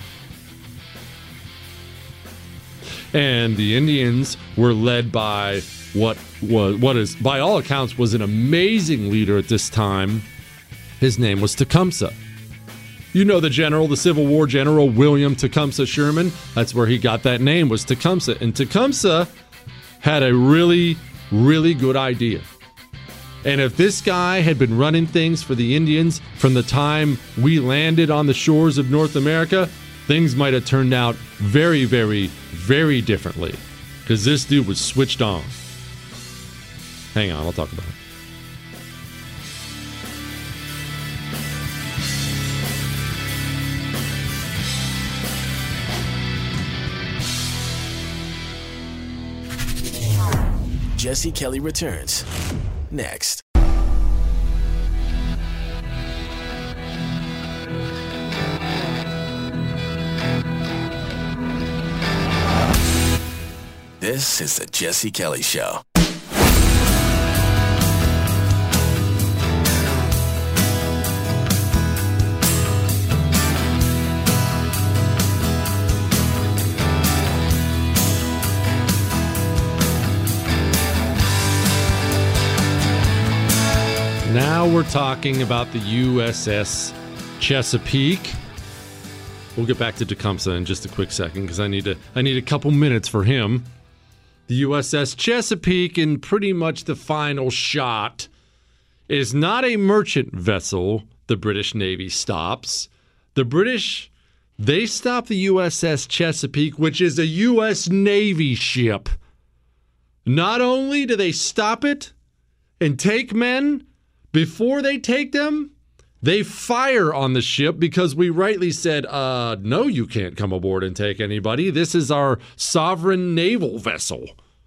And the Indians were led by what is, by all accounts, was an amazing leader at this time. His name was Tecumseh. You know the general, the Civil War general, William Tecumseh Sherman. That's where he got that name, was Tecumseh. And Tecumseh had a really, really good idea. And if this guy had been running things for the Indians from the time we landed on the shores of North America, things might have turned out very, very, very differently. Because this dude was switched on. Hang on, I'll talk about it. Jesse Kelly returns next. This is the Jesse Kelly Show. Now we're talking about the USS Chesapeake. We'll get back to Tecumseh in just a quick second because I need a couple minutes for him. The USS Chesapeake, in pretty much the final shot, is not a merchant vessel the British Navy stops. The British, they stop the USS Chesapeake, which is a U.S. Navy ship. Not only do they stop it and take men, before they take them, they fire on the ship because we rightly said, no, you can't come aboard and take anybody. This is our sovereign naval vessel.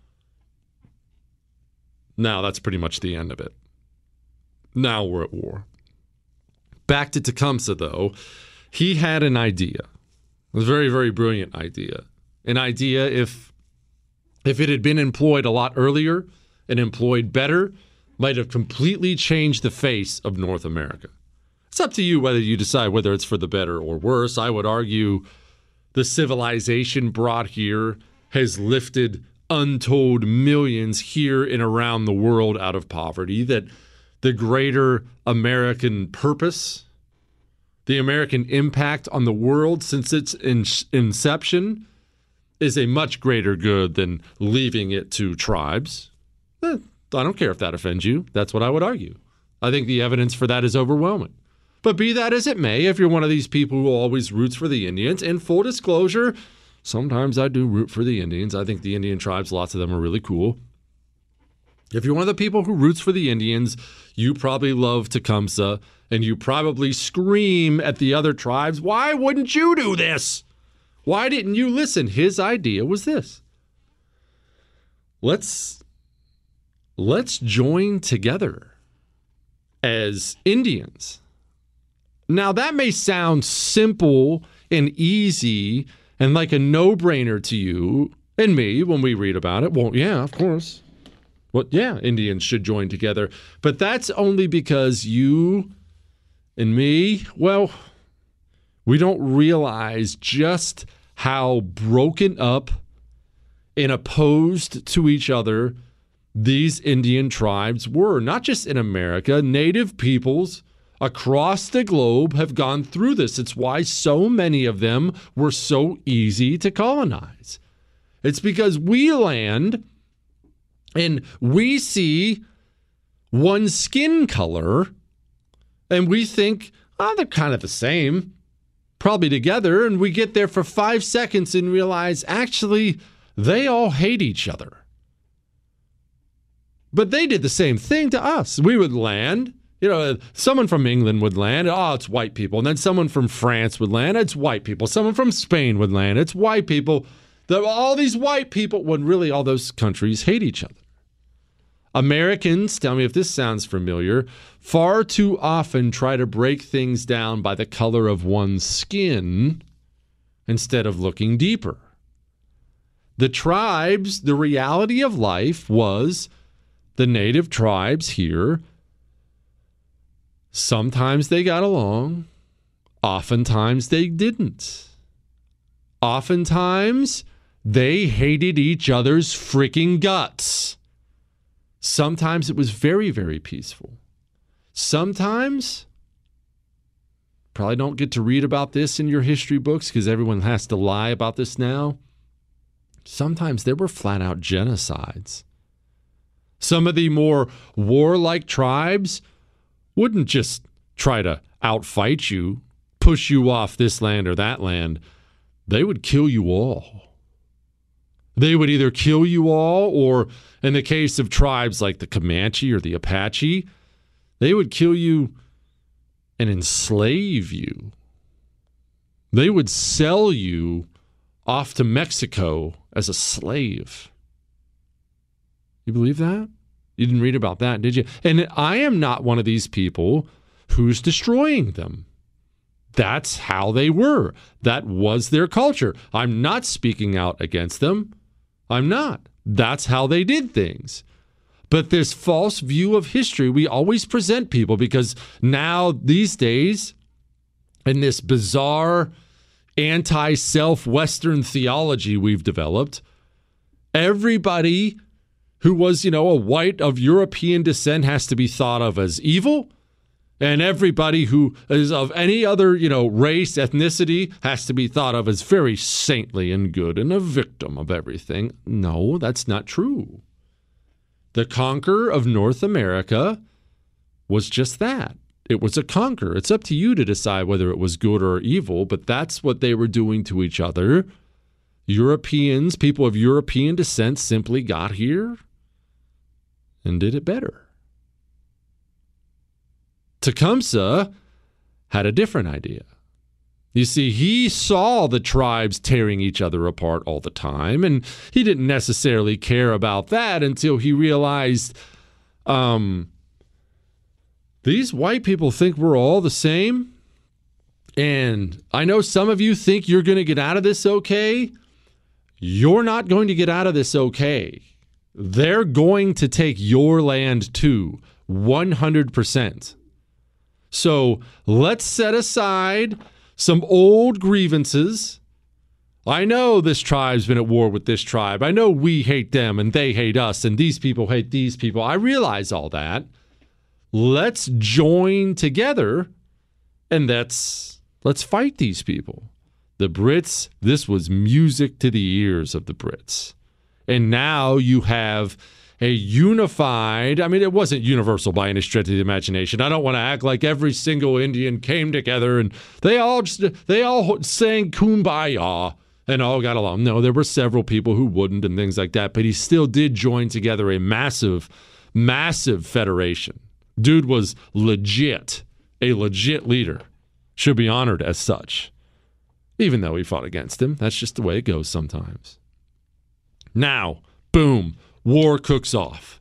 Now, that's pretty much the end of it. Now we're at war. Back to Tecumseh, though. He had an idea. A very, very brilliant idea. An idea, if it had been employed a lot earlier and employed better, might have completely changed the face of North America. It's up to you whether you decide whether it's for the better or worse. I would argue the civilization brought here has lifted untold millions here and around the world out of poverty, that the greater American purpose, the American impact on the world since its inception is a much greater good than leaving it to tribes. I don't care if that offends you. That's what I would argue. I think the evidence for that is overwhelming. But be that as it may, if you're one of these people who always roots for the Indians, in full disclosure, sometimes I do root for the Indians. I think the Indian tribes, lots of them are really cool. If you're one of the people who roots for the Indians, you probably love Tecumseh, and you probably scream at the other tribes, why wouldn't you do this? Why didn't you listen? His idea was this. Let's join together as Indians. Now, that may sound simple and easy and like a no-brainer to you and me when we read about it. Well, yeah, of course. Well, yeah, Indians should join together. But that's only because you and me, well, we don't realize just how broken up and opposed to each other these Indian tribes were. Not just in America, native peoples across the globe have gone through this. It's why so many of them were so easy to colonize. It's because we land and we see one skin color and we think, oh, they're kind of the same, probably together, and we get there for 5 seconds and realize, actually, they all hate each other. But they did the same thing to us. We would land, someone from England would land, oh, it's white people. And then someone from France would land, it's white people. Someone from Spain would land, it's white people. All these white people, when really all those countries hate each other. Americans, tell me if this sounds familiar, far too often try to break things down by the color of one's skin instead of looking deeper. The tribes, the reality of life was the native tribes here, sometimes they got along, oftentimes they didn't. Oftentimes, they hated each other's freaking guts. Sometimes it was very, very peaceful. Sometimes, probably don't get to read about this in your history books because everyone has to lie about this now. Sometimes there were flat-out genocides. Some of the more warlike tribes wouldn't just try to outfight you, push you off this land or that land. They would kill you all. They would either kill you all, or in the case of tribes like the Comanche or the Apache, they would kill you and enslave you. They would sell you off to Mexico as a slave. You believe that? You didn't read about that, did you? And I am not one of these people who's destroying them. That's how they were. That was their culture. I'm not speaking out against them. I'm not. That's how they did things. But this false view of history we always present people, because now these days, in this bizarre anti-self Western theology we've developed, everybody who was, a white of European descent has to be thought of as evil. And everybody who is of any other, race, ethnicity has to be thought of as very saintly and good and a victim of everything. No, that's not true. The conqueror of North America was just that. It was a conquer. It's up to you to decide whether it was good or evil, but that's what they were doing to each other. Europeans, people of European descent, simply got here and did it better. Tecumseh had a different idea. You see, he saw the tribes tearing each other apart all the time, and he didn't necessarily care about that until he realized these white people think we're all the same. And I know some of you think you're going to get out of this okay. You're not going to get out of this okay. They're going to take your land too, 100%. So let's set aside some old grievances. I know this tribe's been at war with this tribe. I know we hate them and they hate us and these people hate these people. I realize all that. Let's join together and let's fight these people. The Brits, this was music to the ears of the Brits. And now you have a unified, it wasn't universal by any stretch of the imagination. I don't want to act like every single Indian came together and they all sang Kumbaya and all got along. No, there were several people who wouldn't and things like that, but he still did join together a massive, massive federation. Dude was legit, a legit leader. Should be honored as such. Even though he fought against him. That's just the way it goes sometimes. Now, boom. War cooks off.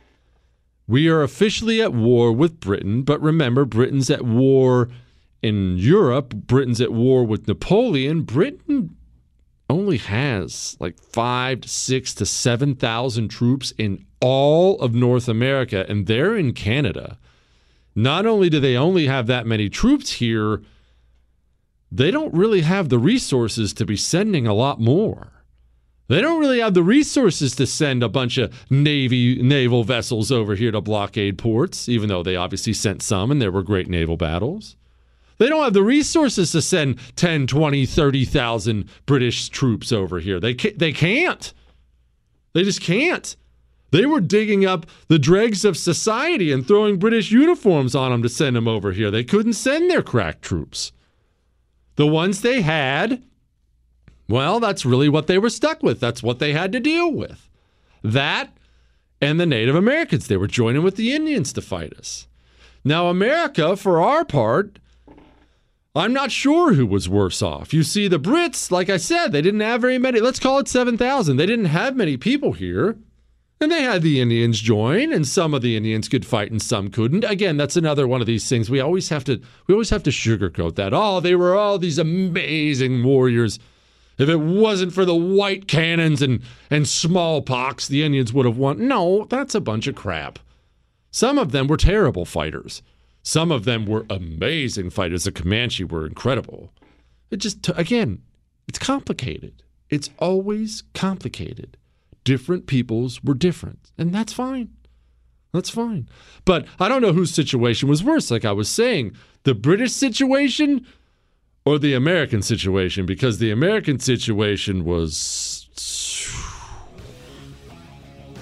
We are officially at war with Britain, but remember, Britain's at war in Europe. Britain's at war with Napoleon. Britain only has like 5,000 to 6,000 to 7,000 troops in all of North America, and they're in Canada. Not only do they only have that many troops here, they don't really have the resources to be sending a lot more. They don't really have the resources to send a bunch of naval vessels over here to blockade ports, even though they obviously sent some and there were great naval battles. They don't have the resources to send 10, 20, 30,000 British troops over here. They can't. They just can't. They were digging up the dregs of society and throwing British uniforms on them to send them over here. They couldn't send their crack troops. The ones they had, well, that's really what they were stuck with. That's what they had to deal with. That and the Native Americans. They were joining with the Indians to fight us. Now, America, for our part, I'm not sure who was worse off. You see, the Brits, like I said, they didn't have very many. Let's call it 7,000. They didn't have many people here. And they had the Indians join, and some of the Indians could fight and some couldn't. Again, that's another one of these things. We always have to sugarcoat that. Oh, they were all these amazing warriors. If it wasn't for the white cannons and smallpox, the Indians would have won. No, that's a bunch of crap. Some of them were terrible fighters. Some of them were amazing fighters. The Comanche were incredible. Again, it's complicated. It's always complicated. Different peoples were different, and that's fine. That's fine. But I don't know whose situation was worse, like I was saying. The British situation or the American situation, because the American situation was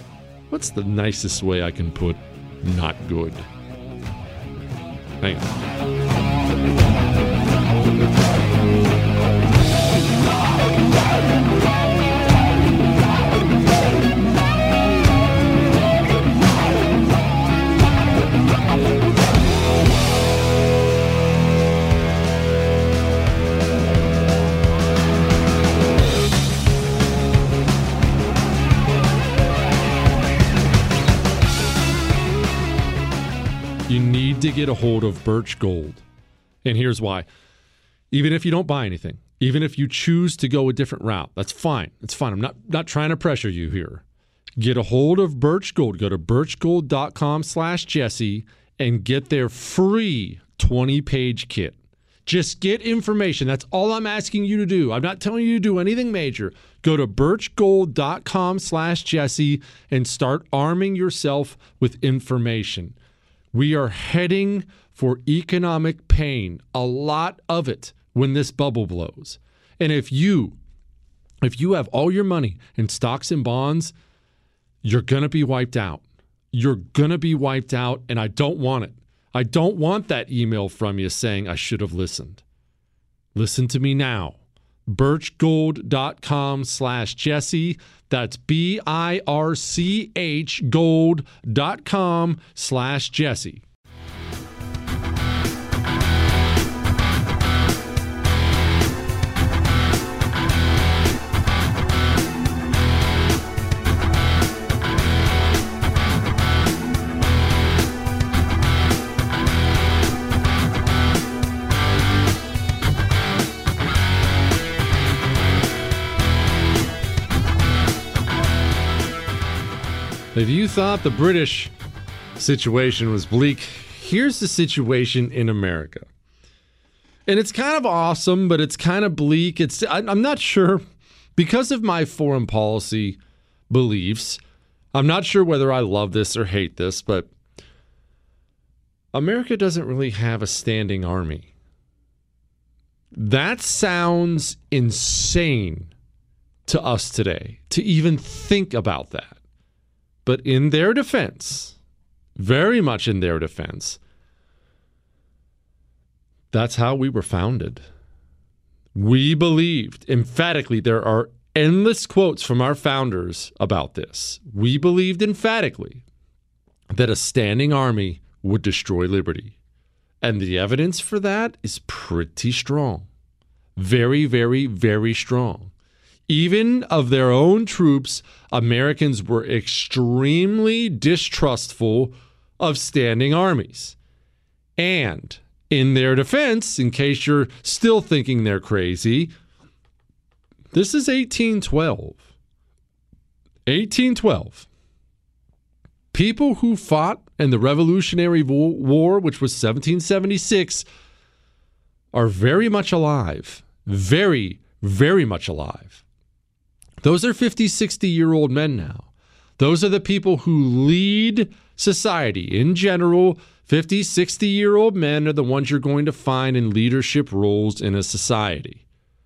What's the nicest way I can put not good? Hang on. You need to get a hold of Birch Gold. And here's why. Even if you don't buy anything, even if you choose to go a different route, that's fine. It's fine. I'm not trying to pressure you here. Get a hold of Birch Gold. Go to birchgold.com/Jesse and get their free 20-page kit. Just get information. That's all I'm asking you to do. I'm not telling you to do anything major. Go to birchgold.com/Jesse and start arming yourself with information. We are heading for economic pain, a lot of it, when this bubble blows. And if you have all your money in stocks and bonds, you're going to be wiped out. You're going to be wiped out, and I don't want it. I don't want that email from you saying I should have listened. Listen to me now. birchgold.com/Jesse. That's BIRCH gold.com/Jesse. If you thought the British situation was bleak, here's the situation in America. And it's kind of awesome, but it's kind of bleak. I'm not sure, because of my foreign policy beliefs, I'm not sure whether I love this or hate this, but America doesn't really have a standing army. That sounds insane to us today, to even think about that. But in their defense, very much in their defense, that's how we were founded. We believed, emphatically, there are endless quotes from our founders about this. We believed emphatically that a standing army would destroy liberty. And the evidence for that is pretty strong. Very, very, very strong. Even of their own troops, Americans were extremely distrustful of standing armies. And in their defense, in case you're still thinking they're crazy, this is 1812. 1812. People who fought in the Revolutionary War, which was 1776, are very much alive. Very, very much alive. Those are 50, 60-year-old men now. Those are the people who lead society. In general, 50, 60-year-old men are the ones you're going to find in leadership roles in a society.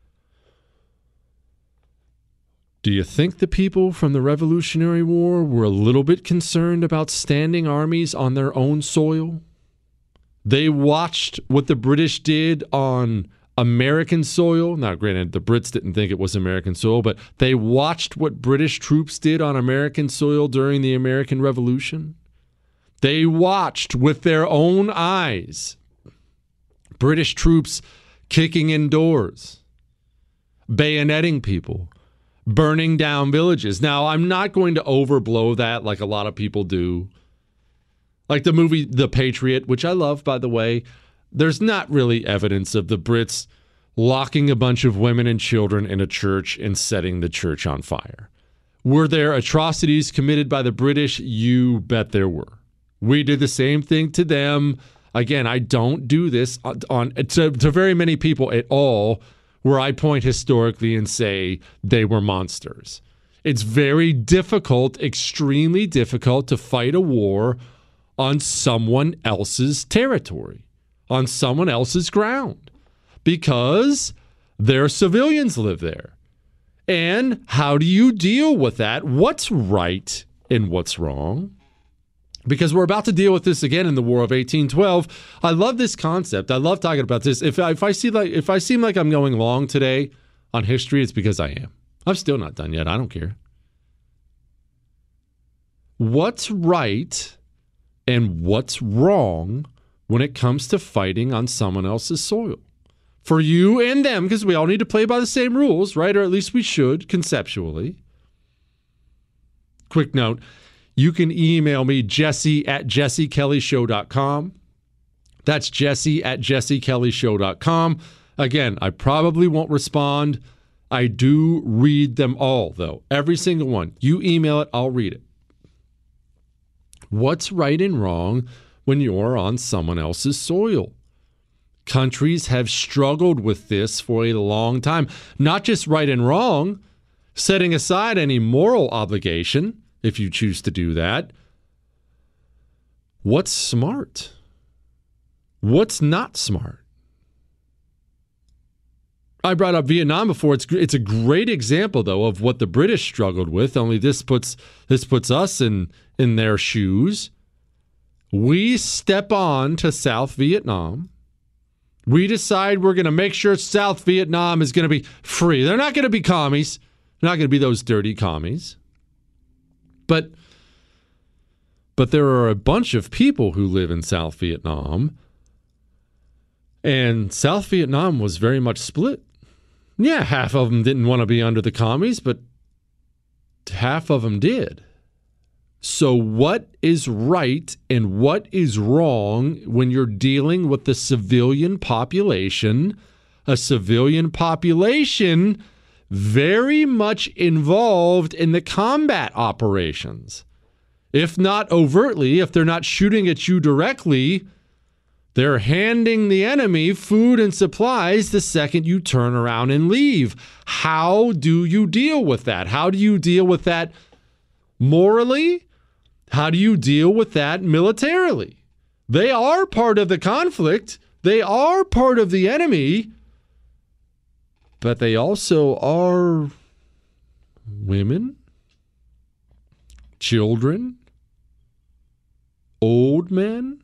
Do you think the people from the Revolutionary War were a little bit concerned about standing armies on their own soil? They watched what the British did on American soil. Now, granted, the Brits didn't think it was American soil, but they watched what British troops did on American soil during the American Revolution. They watched with their own eyes British troops kicking in doors, bayoneting people, burning down villages. Now, I'm not going to overblow that like a lot of people do. Like the movie The Patriot, which I love, by the way. There's not really evidence of the Brits locking a bunch of women and children in a church and setting the church on fire. Were there atrocities committed by the British? You bet there were. We did the same thing to them. Again, I don't do this to very many people at all, where I point historically and say they were monsters. It's very difficult, extremely difficult, to fight a war on someone else's territory, on someone else's ground, because their civilians live there. And how do you deal with that? What's right and what's wrong. Because we're about to deal with this again in the War of 1812. I love this concept. I love talking about this. If I seem like I'm going long today on history, it's because I am. I'm still not done yet. I don't care. What's right and what's wrong when it comes to fighting on someone else's soil? For you and them, because we all need to play by the same rules, right? Or at least we should, conceptually. Quick note. You can email me, jesse@jessekellyshow.com. That's jesse@jessekellyshow.com. Again, I probably won't respond. I do read them all, though. Every single one. You email it, I'll read it. What's right and wrong when you're on someone else's soil? Countries have struggled with this for a long time. Not just right and wrong, setting aside any moral obligation, if you choose to do that. What's smart? What's not smart? I brought up Vietnam before. It's a great example, though, of what the British struggled with, only this puts us in their shoes. We step on to South Vietnam. We decide we're going to make sure South Vietnam is going to be free. They're not going to be commies. They're not going to be those dirty commies. But there are a bunch of people who live in South Vietnam, and South Vietnam was very much split. Yeah, half of them didn't want to be under the commies, but half of them did. So what is right and what is wrong when you're dealing with the civilian population? A civilian population very much involved in the combat operations. If not overtly, if they're not shooting at you directly, they're handing the enemy food and supplies the second you turn around and leave. How do you deal with that? How do you deal with that morally? How do you deal with that militarily? They are part of the conflict. They are part of the enemy. But they also are women, children, old men.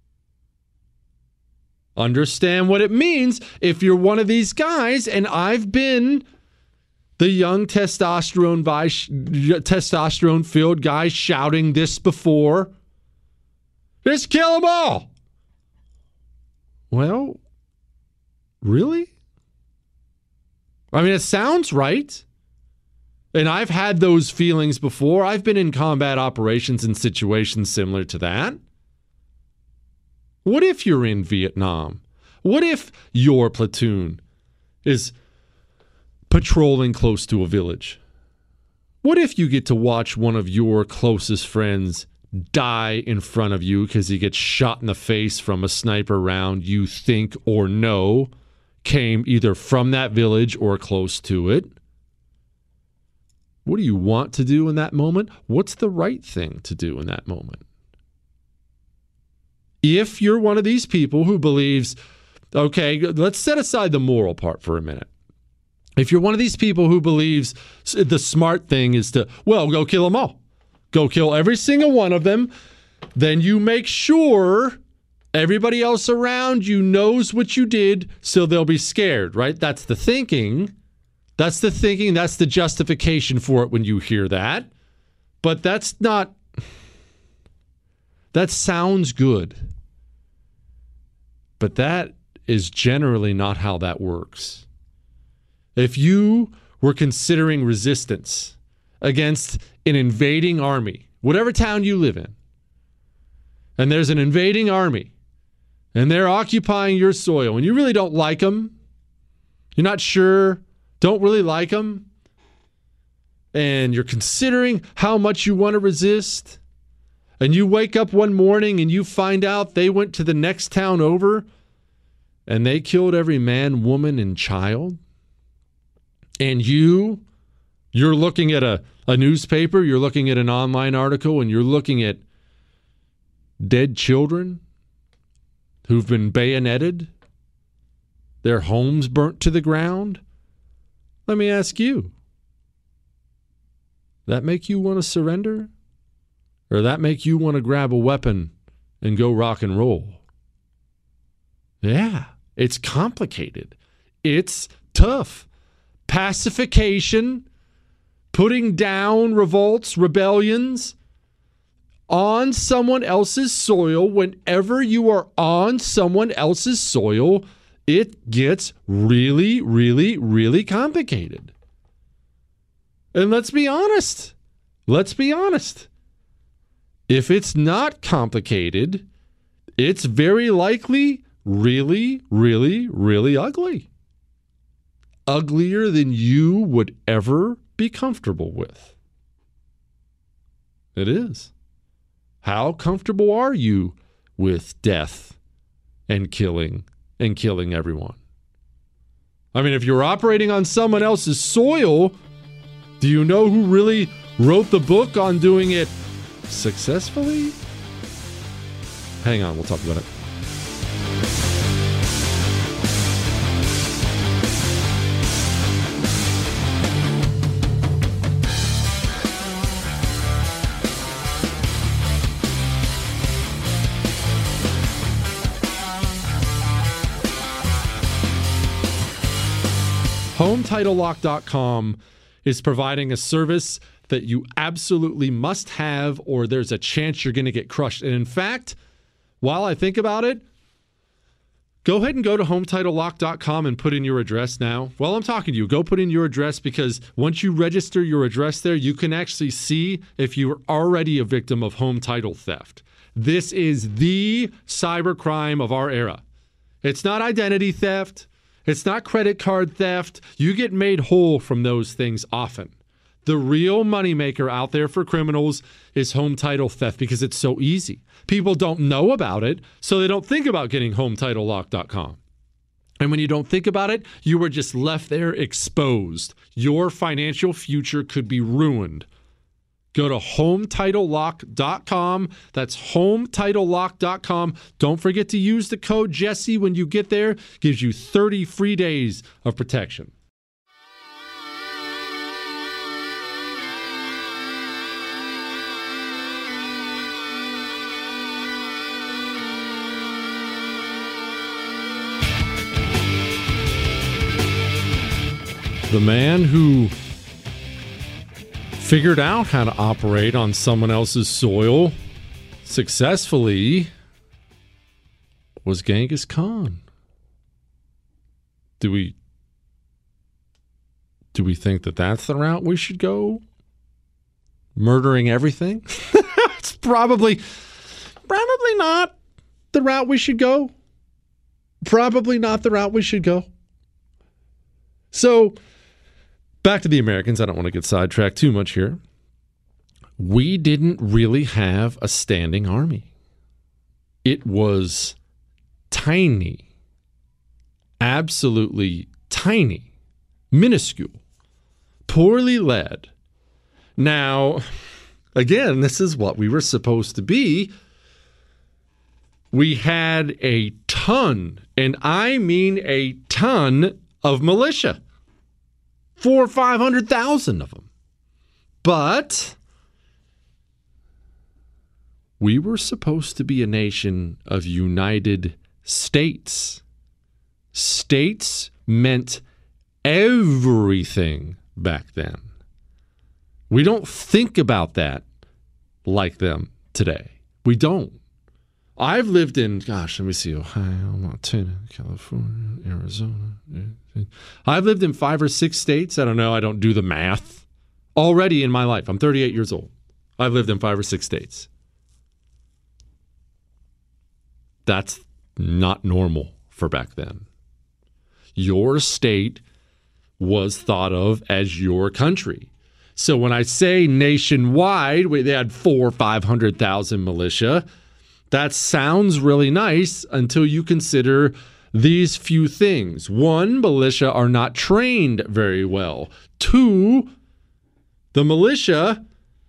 Understand what it means if you're one of these guys, and I've been the young testosterone-filled guy shouting this before. Just kill them all. Well, really? I mean, it sounds right. And I've had those feelings before. I've been in combat operations in situations similar to that. What if you're in Vietnam? What if your platoon is patrolling close to a village? What if you get to watch one of your closest friends die in front of you because he gets shot in the face from a sniper round you think or know came either from that village or close to it? What do you want to do in that moment? What's the right thing to do in that moment? If you're one of these people who believes, okay, let's set aside the moral part for a minute. If you're one of these people who believes the smart thing is to, well, go kill them all. Go kill every single one of them. Then you make sure everybody else around you knows what you did, so they'll be scared, right? That's the thinking. That's the thinking. That's the justification for it when you hear that. But that's not... That sounds good. But that is generally not how that works. If you were considering resistance against an invading army, whatever town you live in, and there's an invading army, and they're occupying your soil, and you really don't like them, you're not sure, don't really like them, and you're considering how much you want to resist, and you wake up one morning and you find out they went to the next town over and they killed every man, woman, and child, and you're looking at a newspaper, you're looking at an online article, and you're looking at dead children who've been bayoneted, their homes burnt to the ground. Let me ask you, that make you want to surrender? Or that make you want to grab a weapon and go rock and roll? Yeah, it's complicated. It's tough. Pacification, putting down revolts, rebellions on someone else's soil. Whenever you are on someone else's soil, it gets really, really, really complicated. And let's be honest. If it's not complicated, it's very likely really, really, really ugly. Uglier than you would ever be comfortable with. It is. How comfortable are you with death and killing everyone? I mean, if you're operating on someone else's soil, do you know who really wrote the book on doing it successfully? Hang on, we'll talk about it. HomeTitleLock.com is providing a service that you absolutely must have, or there's a chance you're going to get crushed. And in fact, while I think about it, go ahead and go to HomeTitleLock.com and put in your address now. While I'm talking to you, go put in your address, because once you register your address there, you can actually see if you're already a victim of home title theft. This is the cybercrime of our era. It's not identity theft. It's not credit card theft. You get made whole from those things often. The real moneymaker out there for criminals is home title theft, because it's so easy. People don't know about it, so they don't think about getting HomeTitleLock.com. And when you don't think about it, you are just left there exposed. Your financial future could be ruined. Go to HomeTitleLock.com. That's HomeTitleLock.com. Don't forget to use the code Jesse when you get there. Gives you 30 free days of protection. The man who figured out how to operate on someone else's soil successfully was Genghis Khan. Do we think that that's the route we should go? Murdering everything? It's probably not the route we should go. Probably not the route we should go. So, back to the Americans. I don't want to get sidetracked too much here. We didn't really have a standing army. It was tiny, absolutely tiny, minuscule, poorly led. Now, again, this is what we were supposed to be. We had a ton, and I mean a ton, of militia. 400,000 or 500,000 of them. But we were supposed to be a nation of united states. States meant everything back then. We don't think about that like them today. We don't. I've lived in, let me see, Ohio, Montana, California, Arizona. I've lived in 5 or 6 states. I don't know. I don't do the math. Already in my life. I'm 38 years old. I've lived in 5 or 6 states. That's not normal for back then. Your state was thought of as your country. So when I say nationwide, they had 400,000 or 500,000 militia. That sounds really nice until you consider these few things. 1, militia are not trained very well. 2, the militia,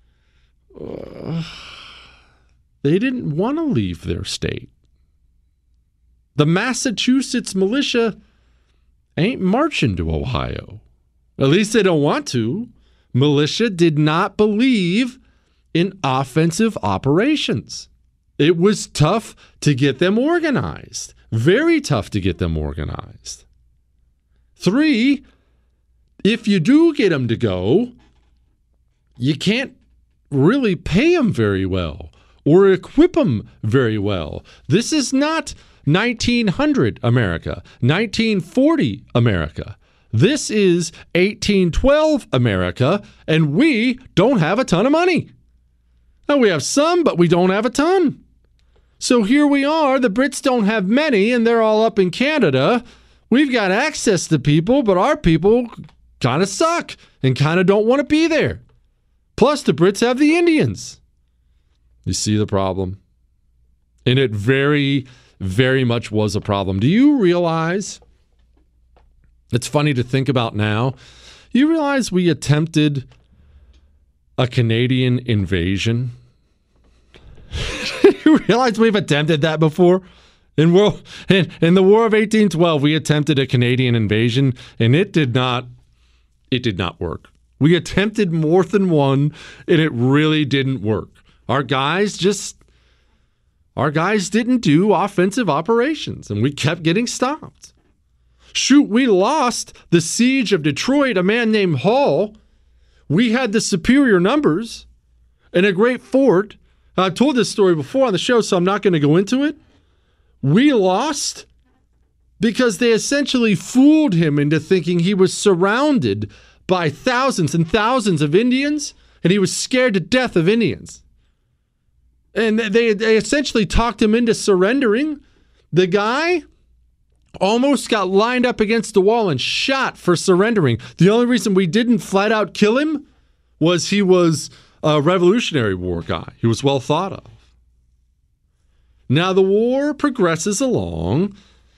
they didn't want to leave their state. The Massachusetts militia ain't marching to Ohio. At least they don't want to. Militia did not believe in offensive operations. It was tough to get them organized. Very tough to get them organized. 3, if you do get them to go, you can't really pay them very well or equip them very well. This is not 1900 America, 1940 America. This is 1812 America, and we don't have a ton of money. Now, we have some, but we don't have a ton. So here we are. The Brits don't have many, and they're all up in Canada. We've got access to people, but our people kind of suck and kind of don't want to be there. Plus, the Brits have the Indians. You see the problem? And it very, very much was a problem. Do you realize? It's funny to think about now. You realize we attempted a Canadian invasion? You realize we've attempted that before? In the War of 1812, we attempted a Canadian invasion, and it did not work. We attempted more than one, and it really didn't work. Our guys didn't do offensive operations, and we kept getting stopped. Shoot, we lost the siege of Detroit, a man named Hall. We had the superior numbers and a great fort. I've told this story before on the show, so I'm not going to go into it. We lost because they essentially fooled him into thinking he was surrounded by thousands and thousands of Indians, and he was scared to death of Indians. And they essentially talked him into surrendering. The guy almost got lined up against the wall and shot for surrendering. The only reason we didn't flat out kill him was he was a Revolutionary War guy. He was well thought of. Now the war progresses along,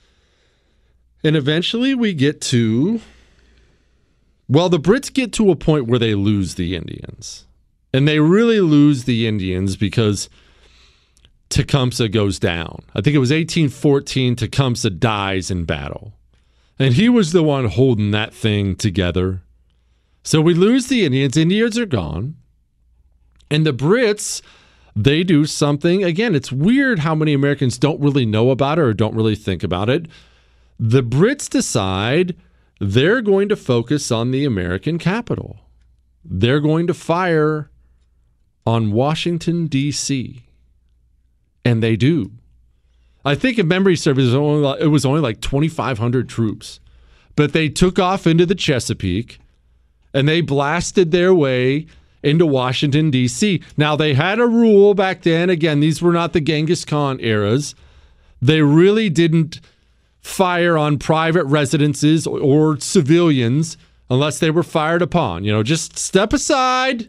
and eventually we get to, well, the Brits get to a point where they lose the Indians. And they really lose the Indians because Tecumseh goes down. I think it was 1814, Tecumseh dies in battle. And he was the one holding that thing together. So we lose the Indians. Indians are gone. And the Brits, they do something. Again, it's weird how many Americans don't really know about it or don't really think about it. The Brits decide they're going to focus on the American capital. They're going to fire on Washington, D.C. And they do. I think if memory serves, it was only like 2,500 troops. But they took off into the Chesapeake, and they blasted their way into Washington, D.C. Now, they had a rule back then. Again, these were not the Genghis Khan eras. They really didn't fire on private residences or civilians unless they were fired upon. Just step aside,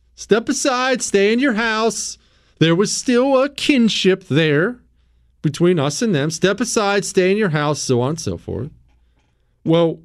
stay in your house. There was still a kinship there between us and them. Step aside, stay in your house, so on and so forth. Well,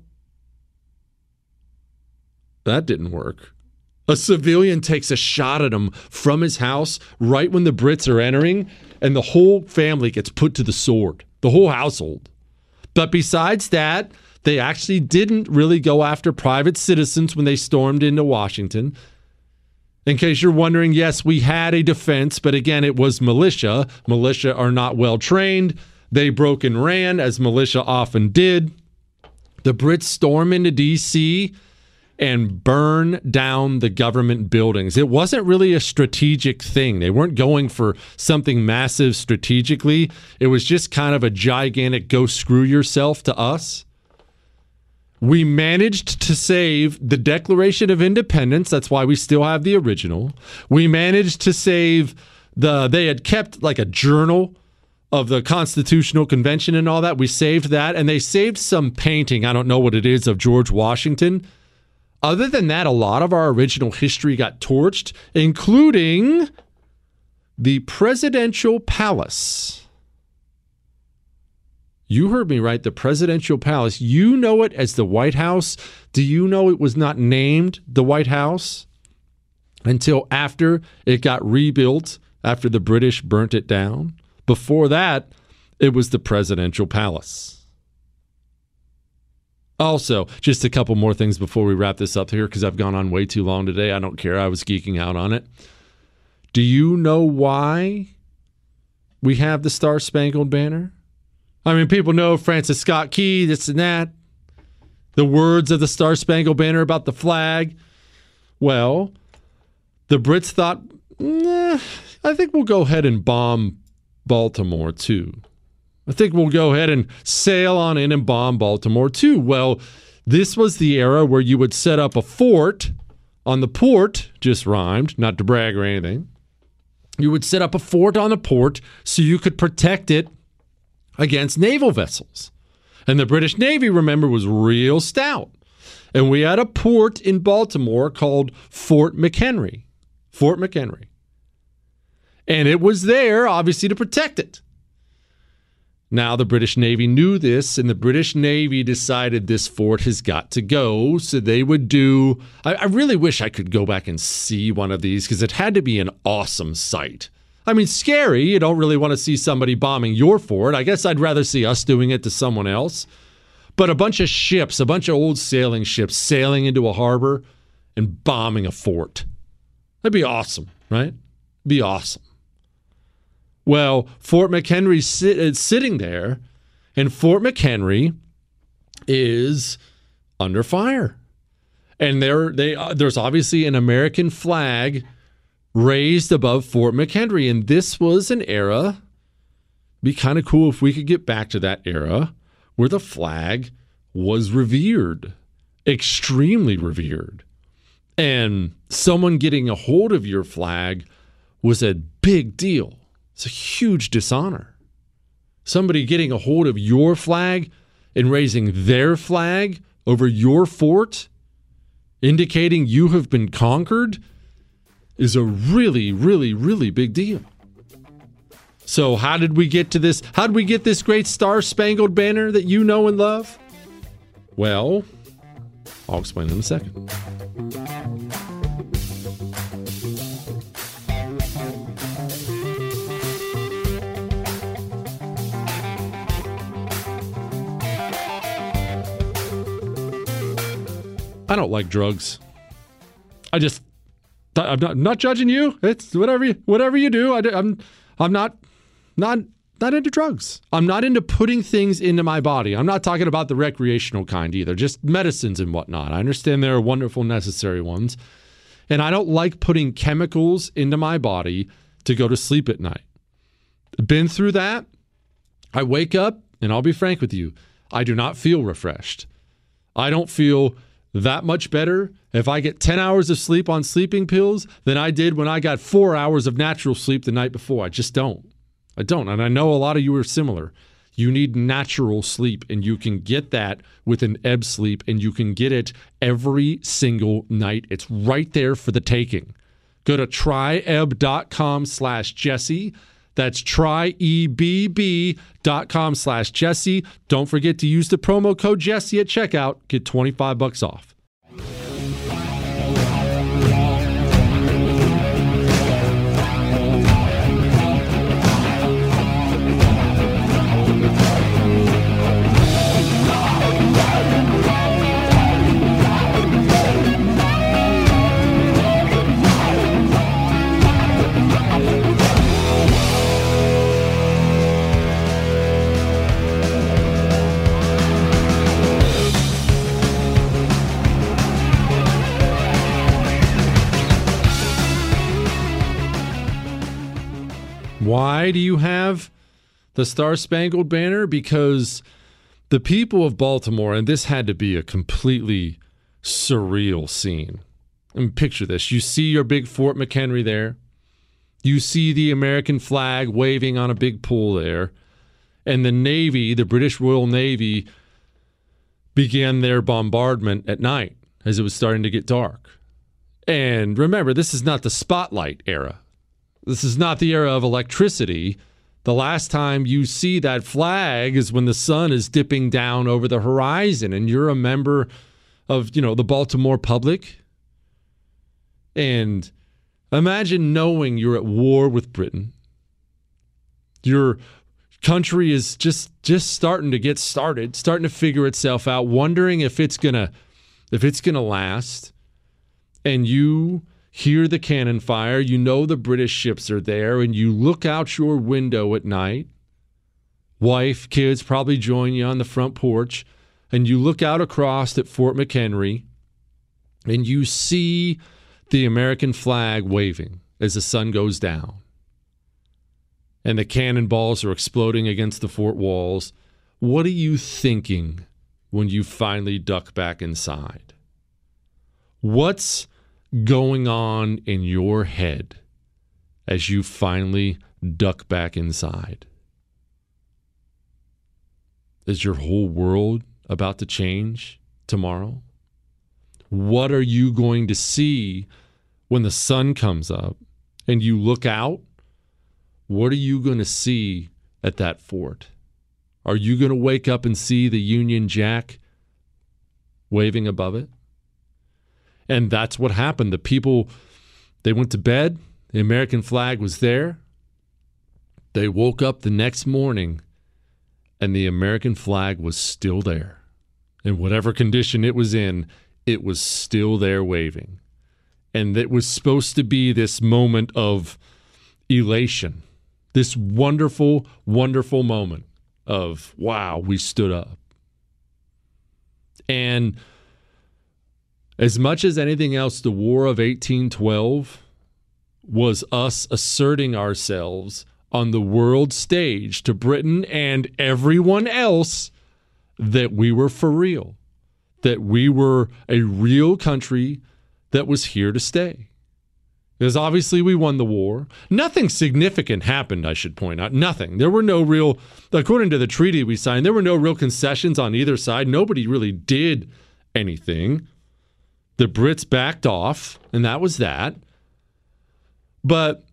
that didn't work. A civilian takes a shot at him from his house right when the Brits are entering, and the whole family gets put to the sword, the whole household. But besides that, they actually didn't really go after private citizens when they stormed into Washington. In case you're wondering, yes, we had a defense, but again, it was militia. Militia are not well trained. They broke and ran, as militia often did. The Brits storm into D.C. and burn down the government buildings. It wasn't really a strategic thing. They weren't going for something massive strategically. It was just kind of a gigantic go screw yourself to us. We managed to save the Declaration of Independence. That's why we still have the original. We managed to save they had kept like a journal of the Constitutional Convention and all that. We saved that, and they saved some painting, I don't know what it is, of George Washington. Other than that, a lot of our original history got torched, including the Presidential Palace. You heard me right, the Presidential Palace. You know it as the White House. Do you know it was not named the White House until after it got rebuilt, after the British burnt it down? Before that, it was the Presidential Palace. Also, just a couple more things before we wrap this up here, because I've gone on way too long today. I don't care. I was geeking out on it. Do you know why we have the Star-Spangled Banner? I mean, people know Francis Scott Key, this and that. The words of the Star-Spangled Banner about the flag. Well, the Brits thought, I think we'll go ahead and bomb Baltimore too. I think we'll go ahead and sail on in and bomb Baltimore too. Well, this was the era where you would set up a fort on the port, just rhymed, not to brag or anything. You would set up a fort on the port so you could protect it against naval vessels. And the British Navy, remember, was real stout. And we had a port in Baltimore called Fort McHenry. Fort McHenry. And it was there, obviously, to protect it. Now, the British Navy knew this, and the British Navy decided this fort has got to go. So they would do... I really wish I could go back and see one of these, because it had to be an awesome sight. I mean, scary. You don't really want to see somebody bombing your fort. I guess I'd rather see us doing it to someone else. But a bunch of ships, a bunch of old sailing ships sailing into a harbor and bombing a fort. That'd be awesome, right? Be awesome. Well, Fort McHenry is sitting there, and Fort McHenry is under fire. And there's obviously an American flag raised above Fort McHenry. And this was an era, be kind of cool if we could get back to that era, where the flag was revered, extremely revered. And someone getting a hold of your flag was a big deal. It's a huge dishonor. Somebody getting a hold of your flag and raising their flag over your fort, indicating you have been conquered, is a really, really, really big deal. So how did we get to this? How did we get this great Star-Spangled Banner that you know and love? Well, I'll explain in a second. I don't like drugs. I'm not judging you. It's whatever you do. I'm not into drugs. I'm not into putting things into my body. I'm not talking about the recreational kind either, just medicines and whatnot. I understand there are wonderful, necessary ones. And I don't like putting chemicals into my body to go to sleep at night. Been through that. I wake up, and I'll be frank with you, I do not feel refreshed. I don't feel that much better if I get 10 hours of sleep on sleeping pills than I did when I got 4 hours of natural sleep the night before. I just don't. I don't. And I know a lot of you are similar. You need natural sleep, and you can get that with an Ebb Sleep, and you can get it every single night. It's right there for the taking. Go to tryebb.com/Jesse. That's tryebb.com/Jesse. Don't forget to use the promo code Jesse at checkout. Get $25 off. Why do you have the Star-Spangled Banner? Because the people of Baltimore, and this had to be a completely surreal scene. I mean, picture this. You see your big Fort McHenry there. You see the American flag waving on a big pole there. And the Navy, the British Royal Navy, began their bombardment at night as it was starting to get dark. And remember, this is not the spotlight era. This is not the era of electricity. The last time you see that flag is when the sun is dipping down over the horizon and you're a member of, the Baltimore public. And imagine knowing you're at war with Britain. Your country is just starting to get started, starting to figure itself out, wondering if it's gonna last. And you hear the cannon fire, you know the British ships are there, and you look out your window at night. Wife, kids probably join you on the front porch, and you look out across at Fort McHenry, and you see the American flag waving as the sun goes down. And the cannonballs are exploding against the fort walls. What are you thinking when you finally duck back inside? What's going on in your head as you finally duck back inside? Is your whole world about to change tomorrow? What are you going to see when the sun comes up and you look out? What are you going to see at that fort? Are you going to wake up and see the Union Jack waving above it? And that's what happened. The people, they went to bed. The American flag was there. They woke up the next morning, and the American flag was still there. In whatever condition it was in, it was still there waving. And it was supposed to be this moment of elation, this wonderful, wonderful moment of, wow, we stood up. And as much as anything else, the War of 1812 was us asserting ourselves on the world stage to Britain and everyone else that we were for real, that we were a real country that was here to stay. Because obviously we won the war. Nothing significant happened, I should point out. Nothing. There were no real, according to the treaty we signed, there were no real concessions on either side. Nobody really did anything. The Brits backed off, and that was that. But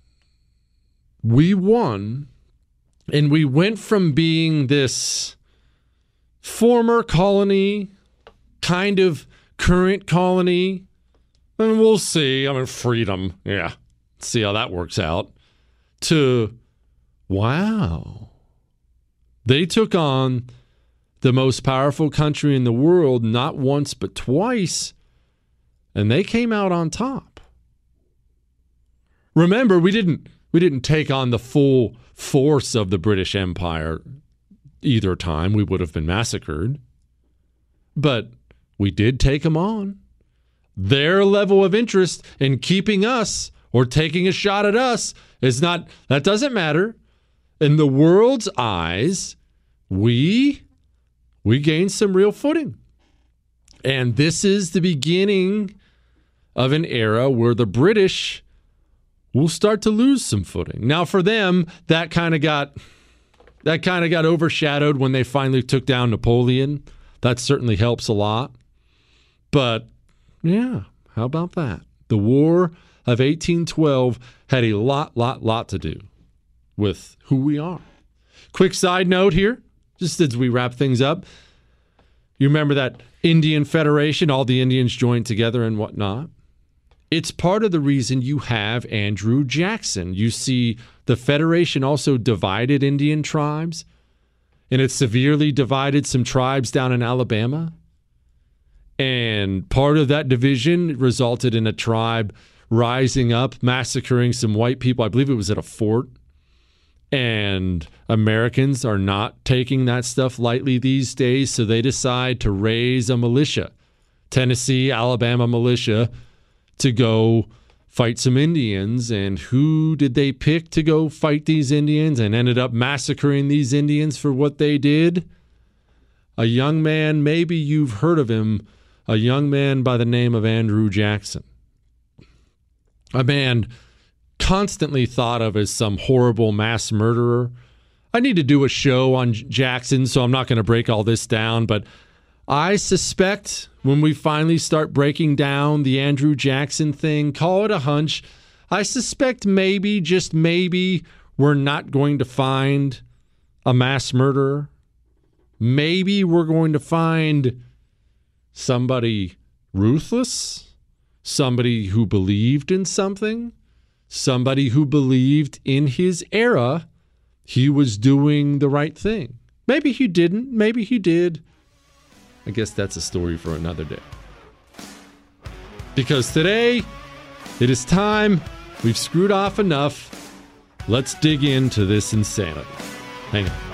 we won, and we went from being this former colony, kind of current colony, and we'll see. I mean, freedom. Yeah. See how that works out. To, wow. They took on the most powerful country in the world, not once but twice, and they came out on top. Remember, we didn't take on the full force of the British Empire either time. We would have been massacred. But we did take them on. Their level of interest in keeping us or taking a shot at us is not, that doesn't matter. In the world's eyes, we gained some real footing. And this is the beginning of an era where the British will start to lose some footing. Now, for them, that kind of got overshadowed when they finally took down Napoleon. That certainly helps a lot. But yeah, how about that? The War of 1812 had a lot to do with who we are. Quick side note here, just as we wrap things up. You remember that Indian Federation, all the Indians joined together and whatnot? It's part of the reason you have Andrew Jackson. You see, the Federation also divided Indian tribes, and it severely divided some tribes down in Alabama. And part of that division resulted in a tribe rising up, massacring some white people. I believe it was at a fort. And Americans are not taking that stuff lightly these days, so they decide to raise a militia, Tennessee, Alabama militia, to go fight some Indians. And who did they pick to go fight these Indians and ended up massacring these Indians for what they did? A young man, maybe you've heard of him, a young man by the name of Andrew Jackson. A man constantly thought of as some horrible mass murderer. I need to do a show on Jackson, so I'm not going to break all this down, but I suspect when we finally start breaking down the Andrew Jackson thing, call it a hunch, I suspect maybe, just maybe, we're not going to find a mass murderer. Maybe we're going to find somebody ruthless, somebody who believed in something, somebody who believed in his era he was doing the right thing. Maybe he didn't, maybe he did. I guess that's a story for another day. Because today, It is time. We've screwed off enough. Let's dig into this insanity. Hang on.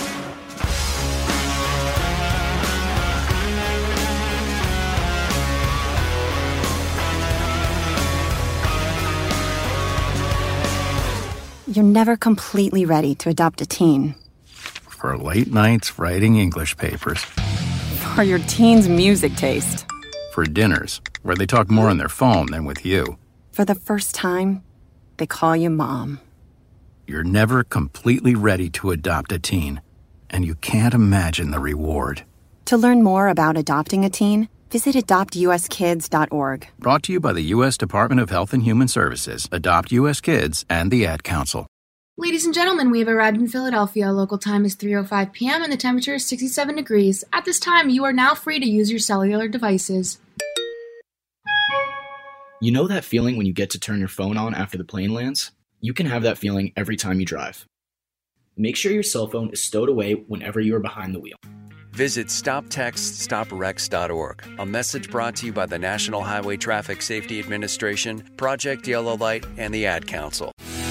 You're never completely ready to adopt a teen. For late nights writing English papers. For your teen's music taste. For dinners, where they talk more on their phone than with you. For the first time, they call you mom. You're never completely ready to adopt a teen, and you can't imagine the reward. To learn more about adopting a teen, visit adoptuskids.org. Brought to you by the U.S. Department of Health and Human Services, Adopt U.S. Kids, and the Ad Council. Ladies and gentlemen, we have arrived in Philadelphia. Local time is 3:05 p.m. and the temperature is 67 degrees. At this time, you are now free to use your cellular devices. You know that feeling when you get to turn your phone on after the plane lands? You can have that feeling every time you drive. Make sure your cell phone is stowed away whenever you are behind the wheel. Visit StopTextStopWrecks.org, a message brought to you by the National Highway Traffic Safety Administration, Project Yellow Light, and the Ad Council.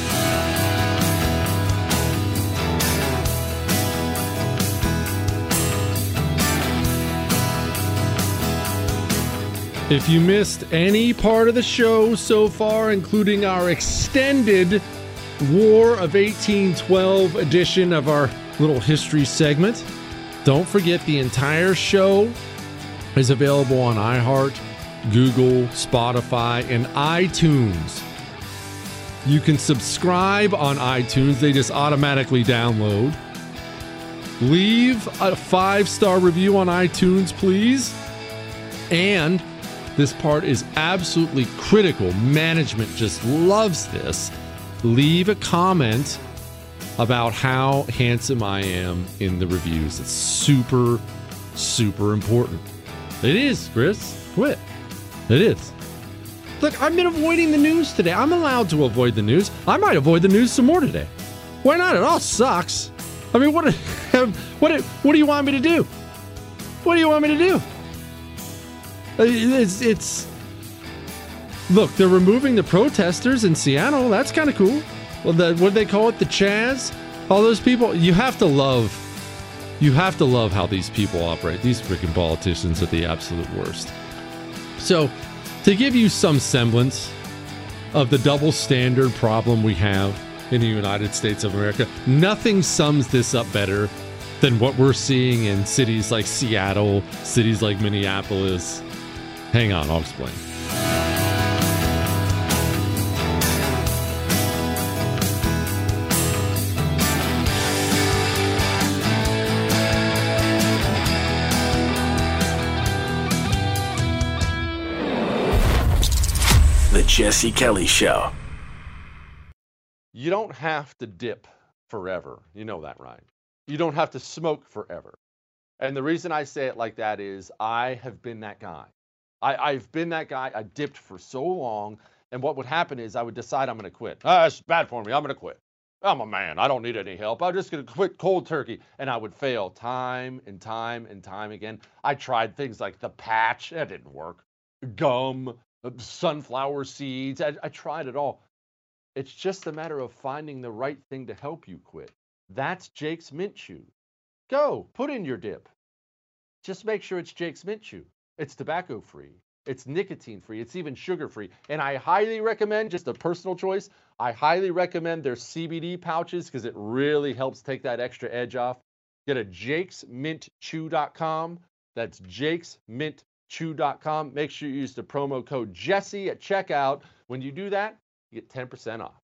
If you missed any part of the show so far, including our extended War of 1812 edition of our little history segment, don't forget the entire show is available on iHeart, Google, Spotify, and iTunes. You can subscribe on iTunes. They just automatically download. Leave a 5-star review on iTunes, please. And this part is absolutely critical. Management just loves this. Leave a comment about how handsome I am in the reviews. It's super, super important. It is, Chris. Quit. It is. Look, I've been avoiding the news today. I'm allowed to avoid the news. I might avoid the news some more today. Why not? It all sucks. I mean, what do you want me to do? What do you want me to do? Look, they're removing the protesters in Seattle. That's kind of cool. Well, what do they call it? The Chaz? All those people. You have to love how these people operate. These freaking politicians are the absolute worst. So, to give you some semblance of the double standard problem we have in the United States of America, nothing sums this up better than what we're seeing in cities like Seattle, cities like Minneapolis. Hang on, I'll explain. The Jesse Kelly Show. You don't have to dip forever. You know that, right? You don't have to smoke forever. And the reason I say it like that is I have been that guy. I've been that guy. I dipped for so long. And what would happen is I would decide I'm going to quit. It's bad for me. I'm going to quit. I'm a man. I don't need any help. I'm just going to quit cold turkey. And I would fail time and time and time again. I tried things like the patch. That didn't work. Gum, sunflower seeds. I tried it all. It's just a matter of finding the right thing to help you quit. That's Jake's Mint Chew. Go, put in your dip. Just make sure it's Jake's Mint Chew. It's tobacco-free. It's nicotine-free. It's even sugar-free. And I highly recommend, just a personal choice, I highly recommend their CBD pouches because it really helps take that extra edge off. Get a jakesmintchew.com. That's jakesmintchew.com. Make sure you use the promo code Jesse at checkout. When you do that, you get 10% off.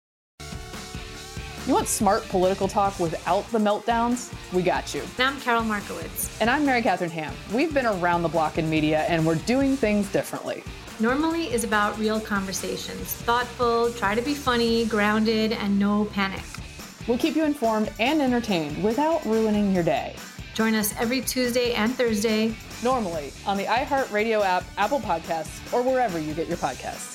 You want smart political talk without the meltdowns? We got you. And I'm Carol Markowitz. And I'm Mary Catherine Ham. We've been around the block in media, and we're doing things differently. Normally is about real conversations. Thoughtful, try to be funny, grounded, and no panic. We'll keep you informed and entertained without ruining your day. Join us every Tuesday and Thursday. Normally on the iHeartRadio app, Apple Podcasts, or wherever you get your podcasts.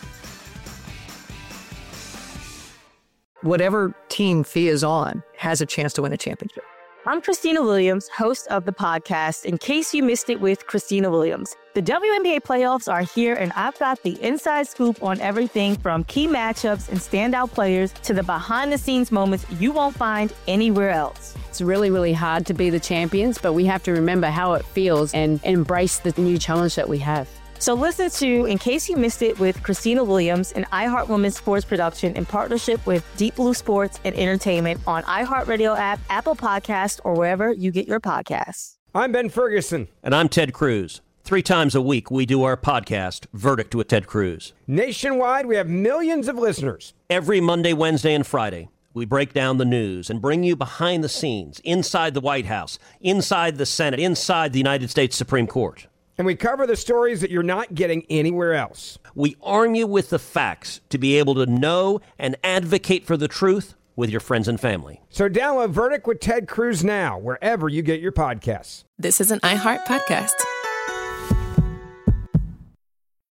Whatever team Thea is on has a chance to win a championship. I'm Christina Williams, host of the podcast In Case You Missed It with Christina Williams. The WNBA playoffs are here, and I've got the inside scoop on everything from key matchups and standout players to the behind-the-scenes moments you won't find anywhere else. It's really, really hard to be the champions, but we have to remember how it feels and embrace the new challenge that we have. So listen to In Case You Missed It with Christina Williams, an iHeart Women's Sports production in partnership with Deep Blue Sports and Entertainment on iHeartRadio app, Apple Podcasts, or wherever you get your podcasts. I'm Ben Ferguson. And I'm Ted Cruz. 3 times a week, we do our podcast, Verdict with Ted Cruz. Nationwide, we have millions of listeners. Every Monday, Wednesday, and Friday, we break down the news and bring you behind the scenes, inside the White House, inside the Senate, inside the United States Supreme Court. And we cover the stories that you're not getting anywhere else. We arm you with the facts to be able to know and advocate for the truth with your friends and family. So download Verdict with Ted Cruz now, wherever you get your podcasts. This is an iHeart podcast.